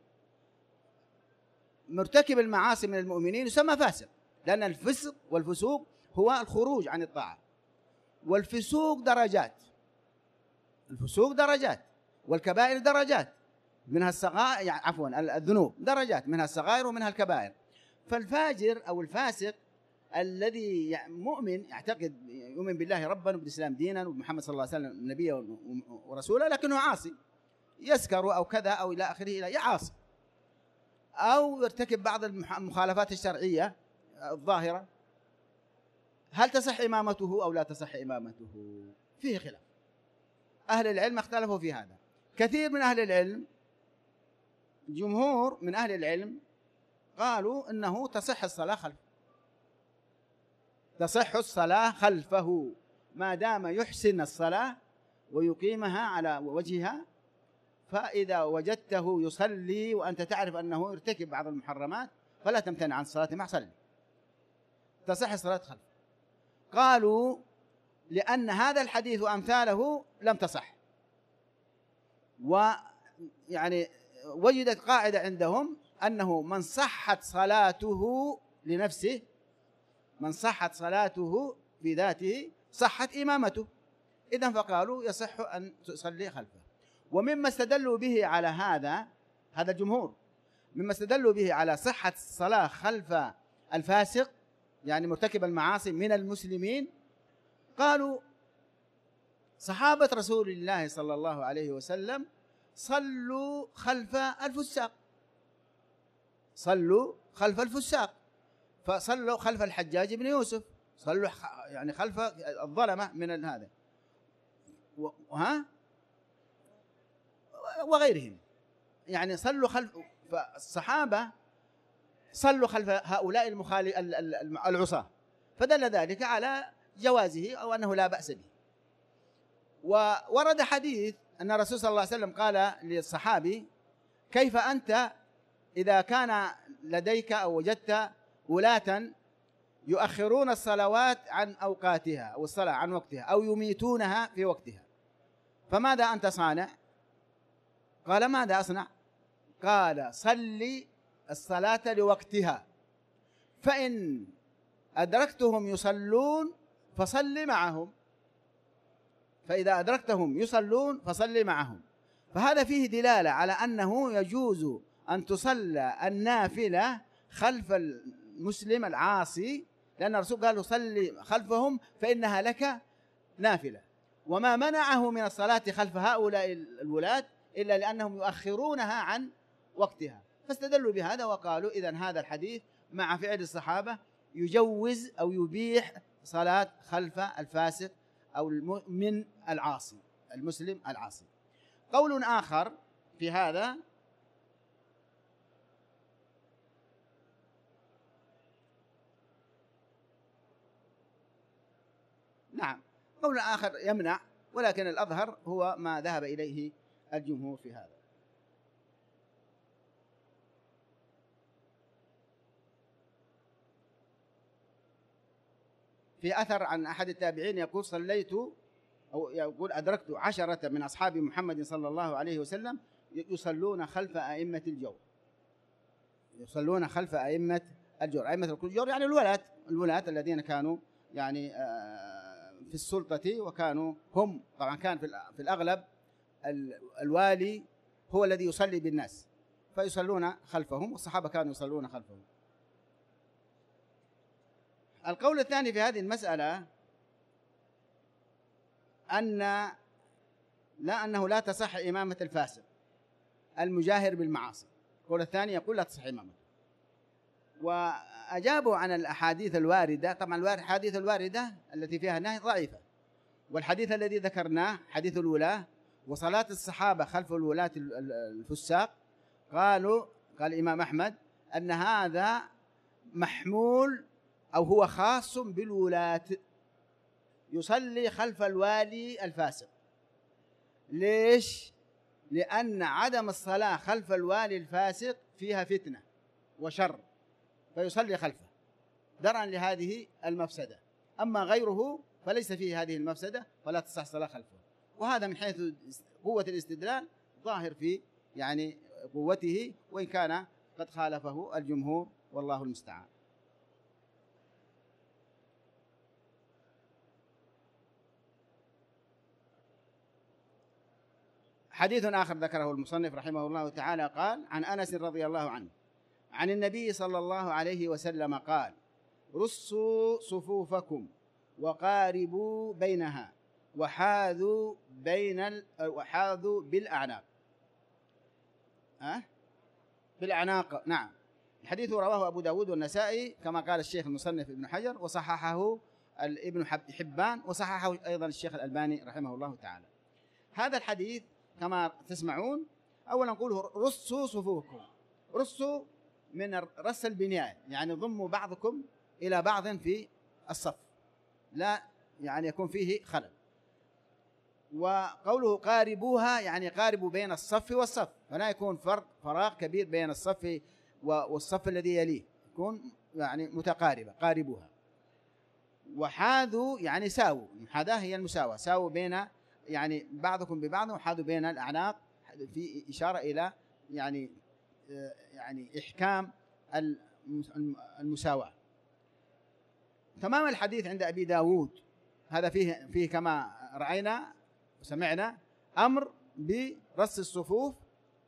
مرتكب المعاصي من المؤمنين يسمى فاسق، لأن الفسق والفسوق هو الخروج عن الطاعة، والفسوق درجات، الفسوق درجات، والكبائر درجات، منها الصغائر يعني عفوا الذنوب درجات، منها الصغائر ومنها الكبائر. فالفاجر أو الفاسق الذي مؤمن يعتقد يؤمن بالله ربا وبالإسلام دينا وبمحمد صلى الله عليه وسلم نبيا ورسولا، لكنه عاصي، يسكر أو كذا أو إلى آخره، إلى يعاصي أو يرتكب بعض المخالفات الشرعية الظاهرة، هل تصح إمامته أو لا تصح إمامته؟ فيه خلاف، أهل العلم اختلفوا في هذا. كثير من أهل العلم، جمهور من أهل العلم قالوا إنه تصح الصلاة خلفه، تصح الصلاة خلفه ما دام يحسن الصلاة ويقيمها على وجهها. فإذا وجدته يصلي وأنت تعرف أنه يرتكب بعض المحرمات فلا تمتنع عن الصلاة معه، صلي، تصح الصلاة خلفه. قالوا لأن هذا الحديث وأمثاله لم تصح، ويعني وجدت قاعدة عندهم أنه من صحت صلاته لنفسه من صحت صلاته في ذاته صحت إمامته، إذن فقالوا يصح أن تصلي خلفه. ومما استدلوا به على هذا هذا الجمهور، مما استدلوا به على صحة الصلاة خلف الفاسق يعني مرتكب المعاصي من المسلمين، قالوا صحابة رسول الله صلى الله عليه وسلم صلوا خلف الفساق، صلوا خلف الفساق، فصلوا خلف الحجاج بن يوسف، صلوا يعني خلف الظلمة من هذا وها وغيرهم، يعني صلوا خلف. فالصحابة صلوا خلف هؤلاء المخالف العصاة، فدل ذلك على جوازه أو أنه لا بأس به. وورد حديث أن الرسول صلى الله عليه وسلم قال للصحابي: كيف أنت إذا كان لديك أو وجدت ولاة يؤخرون الصلوات عن أوقاتها أو الصلاة عن وقتها أو يميتونها في وقتها، فماذا أنت صانع؟ قال: ماذا أصنع؟ قال: صلي الصلاة لوقتها، فإن أدركتهم يصلون فصل معهم، فإذا أدركتهم يصلون فصل معهم. فهذا فيه دلالة على أنه يجوز أن تصلى النافلة خلف المسلم العاصي، لأن الرسول قال: صلي خلفهم فإنها لك نافلة. وما منعه من الصلاة خلف هؤلاء الولاة إلا لأنهم يؤخرونها عن وقتها، فاستدلوا بهذا وقالوا إذن هذا الحديث مع فعل الصحابة يجوز أو يبيح صلاة خلف الفاسق أو من العاصي المسلم العاصي. قول آخر في هذا: نعم، قول آخر يمنع، ولكن الأظهر هو ما ذهب إليه الجمهور في هذا. في أثر عن أحد التابعين يقول: صليت أو يقول أدركت عشرة من أصحاب محمد صلى الله عليه وسلم يصلون خلف أئمة الجور، يصلون خلف أئمة الجور. أئمة الجور يعني الولاة، الولاة الذين كانوا يعني في السلطة، وكانوا هم طبعا كان في الأغلب الوالي هو الذي يصلي بالناس، فيصلون خلفهم، والصحابة كانوا يصلون خلفهم. القول الثاني في هذه المسألة أن لا أنه لا تصح إمامة الفاسق المجاهر بالمعاصي. القول الثاني يقول لا تصح إمامته، وأجابوا عن الأحاديث الواردة. طبعا الأحاديث الواردة التي فيها نهي ضعيفة، والحديث الذي ذكرناه حديث الولاة وصلاة الصحابة خلف الولاة الفساق، قالوا قال الإمام أحمد أن هذا محمول أو هو خاص بالولاة، يصلي خلف الوالي الفاسق. ليش؟ لأن عدم الصلاة خلف الوالي الفاسق فيها فتنة وشر، فيصلي خلفه درءا لهذه المفسدة. أما غيره فليس فيه هذه المفسدة فلا تصح الصلاة خلفه. وهذا من حيث قوة الاستدلال ظاهر في يعني قوته، وإن كان قد خالفه الجمهور والله المستعان. حديث آخر ذكره المصنف رحمه الله تعالى قال: عن أنس رضي الله عنه عن النبي صلى الله عليه وسلم قال: رصوا صفوفكم وقاربوا بينها وحاذوا بين ال... وحاذوا بالأعناق. أه؟ بالأعناق. نعم. الحديث رواه أبو داود والنسائي كما قال الشيخ المصنف ابن حجر، وصححه ابن حبان، وصححه أيضا الشيخ الألباني رحمه الله تعالى. هذا الحديث كما تسمعون أولا نقوله: رصوا صفوفكم. رصوا من رص البنيان، يعني ضموا بعضكم إلى بعض في الصف، لا يعني يكون فيه خلل. وقوله قاربوها يعني قاربوا بين الصف والصف، فلا يكون فرق فراغ كبير بين الصف والصف الذي يليه، يكون يعني متقاربة، قاربوها. وحاذوا يعني ساووا، المحاذاة هي المساواة، ساووا بين يعني بعضكم ببعض، وحاذوا بين الأعناق، في إشارة إلى يعني يعني إحكام المساواة. تمام الحديث عند أبي داود، هذا فيه فيه كما رأينا وسمعنا أمر برص الصفوف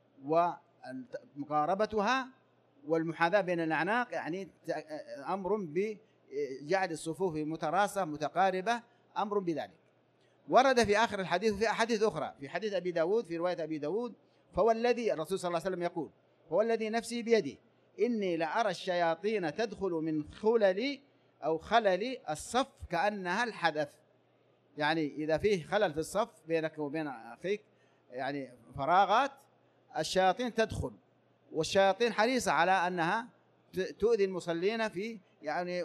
ومقاربتها والمحاذاة بين الأعناق، يعني أمر بجعل الصفوف متراصة متقاربة، أمر بذلك. ورد في آخر الحديث في أحاديث أخرى، في حديث أبي داود، في رواية أبي داود، فهو الذي الرسول صلى الله عليه وسلم يقول: هو الذي نفسي بيده إني لأرى الشياطين تدخل من خلل أو خلل الصف كأنها الحدث. يعني إذا فيه خلل في الصف بينك وبين أخيك، يعني فراغات، الشياطين تدخل، والشياطين حريصة على أنها تؤذي المصلين في يعني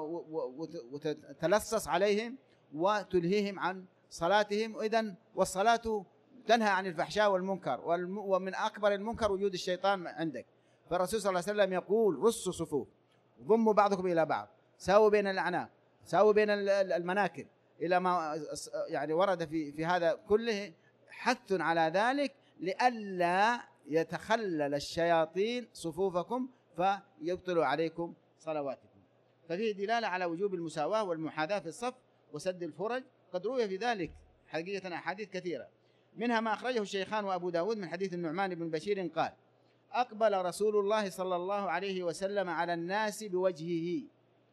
وتتلصص عليهم وتلهيهم عن صلاتهم. إذن والصلاة تنهى عن الفحشاء والمنكر، ومن أكبر المنكر وجود الشيطان عندك. فالرسول صلى الله عليه وسلم يقول: رصوا صفوف، ضموا بعضكم إلى بعض، ساووا بين الأعناق، ساووا بين المناكب، إلى ما يعني ورد في في هذا كله حث على ذلك، لئلا يتخلل الشياطين صفوفكم فيبطلوا عليكم صلواتكم. ففيه دلالة على وجوب المساواة والمحاذاة في الصف وسد الفرج. قد روي في ذلك حقيقة أحاديث كثيرة، منها ما أخرجه الشيخان وأبو داود من حديث النعمان بن بشير قال: أقبل رسول الله صلى الله عليه وسلم على الناس بوجهه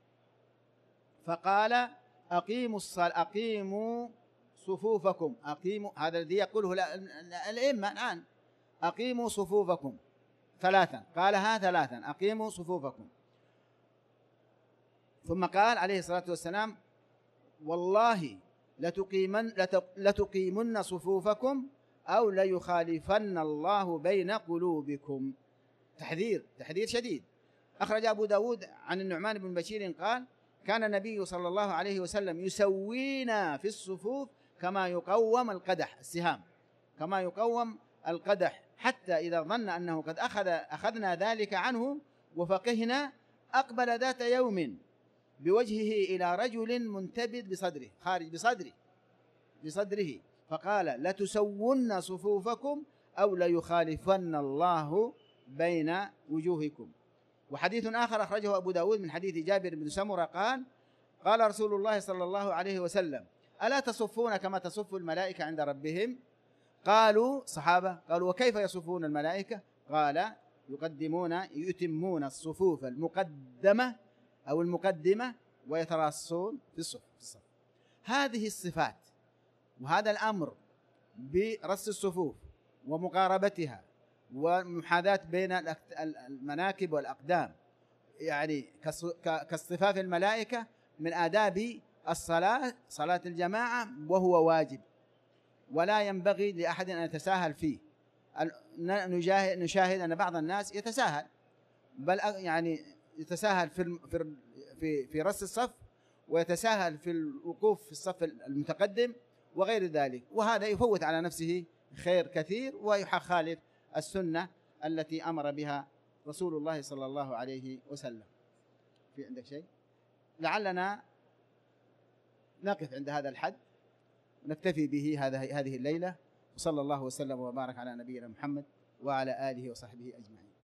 فقال: أقيموا الصلاة، أقيموا صفوفكم، أقيموا، هذا الذي يقوله الأئمة الآن، أقيموا صفوفكم ثلاثا، قالها ثلاثا، أقيموا صفوفكم. ثم قال عليه الصلاة والسلام: والله لتقيمن, لتقيمن صفوفكم أو ليخالفن الله بين قلوبكم. تحذير، تحذير شديد. أخرج أبو داود عن النعمان بن بشير قال: كان النبي صلى الله عليه وسلم يسوينا في الصفوف كما يقوم القدح، السهام، كما يقوم القدح، حتى إذا ظن أنه قد أخذ أخذنا ذلك عنه وفقهنا أقبل ذات يوم بوجهه إلى رجل منتبذ بصدره، خارج بصدره بصدره فقال: لتسون صفوفكم أو ليخالفن الله بين وجوهكم. وحديث آخر أخرجه أبو داود من حديث جابر بن سمرة قال: قال رسول الله صلى الله عليه وسلم: ألا تصفون كما تصف الملائكة عند ربهم؟ قالوا صحابة قالوا: وكيف يصفون الملائكة؟ قال: يقدمون يتمون الصفوف المقدمة أو المقدمة ويتراصون في الصف. هذه الصفات وهذا الأمر برص الصفوف ومقاربتها والمحاذاة بين المناكب والأقدام، يعني كاصطفاف الملائكة، من آداب الصلاة، صلاة الجماعة، وهو واجب ولا ينبغي لأحد أن يتساهل فيه. نشاهد أن بعض الناس يتساهل، بل يعني يتساهل في في في رص الصف، ويتساهل في الوقوف في الصف المتقدم وغير ذلك، وهذا يفوت على نفسه خير كثير ويخالف السنة التي أمر بها رسول الله صلى الله عليه وسلم. في عندك شيء؟ لعلنا نقف عند هذا الحد ونكتفي به هذه هذه الليلة، وصلى الله وسلم وبارك على نبينا محمد وعلى آله وصحبه أجمعين.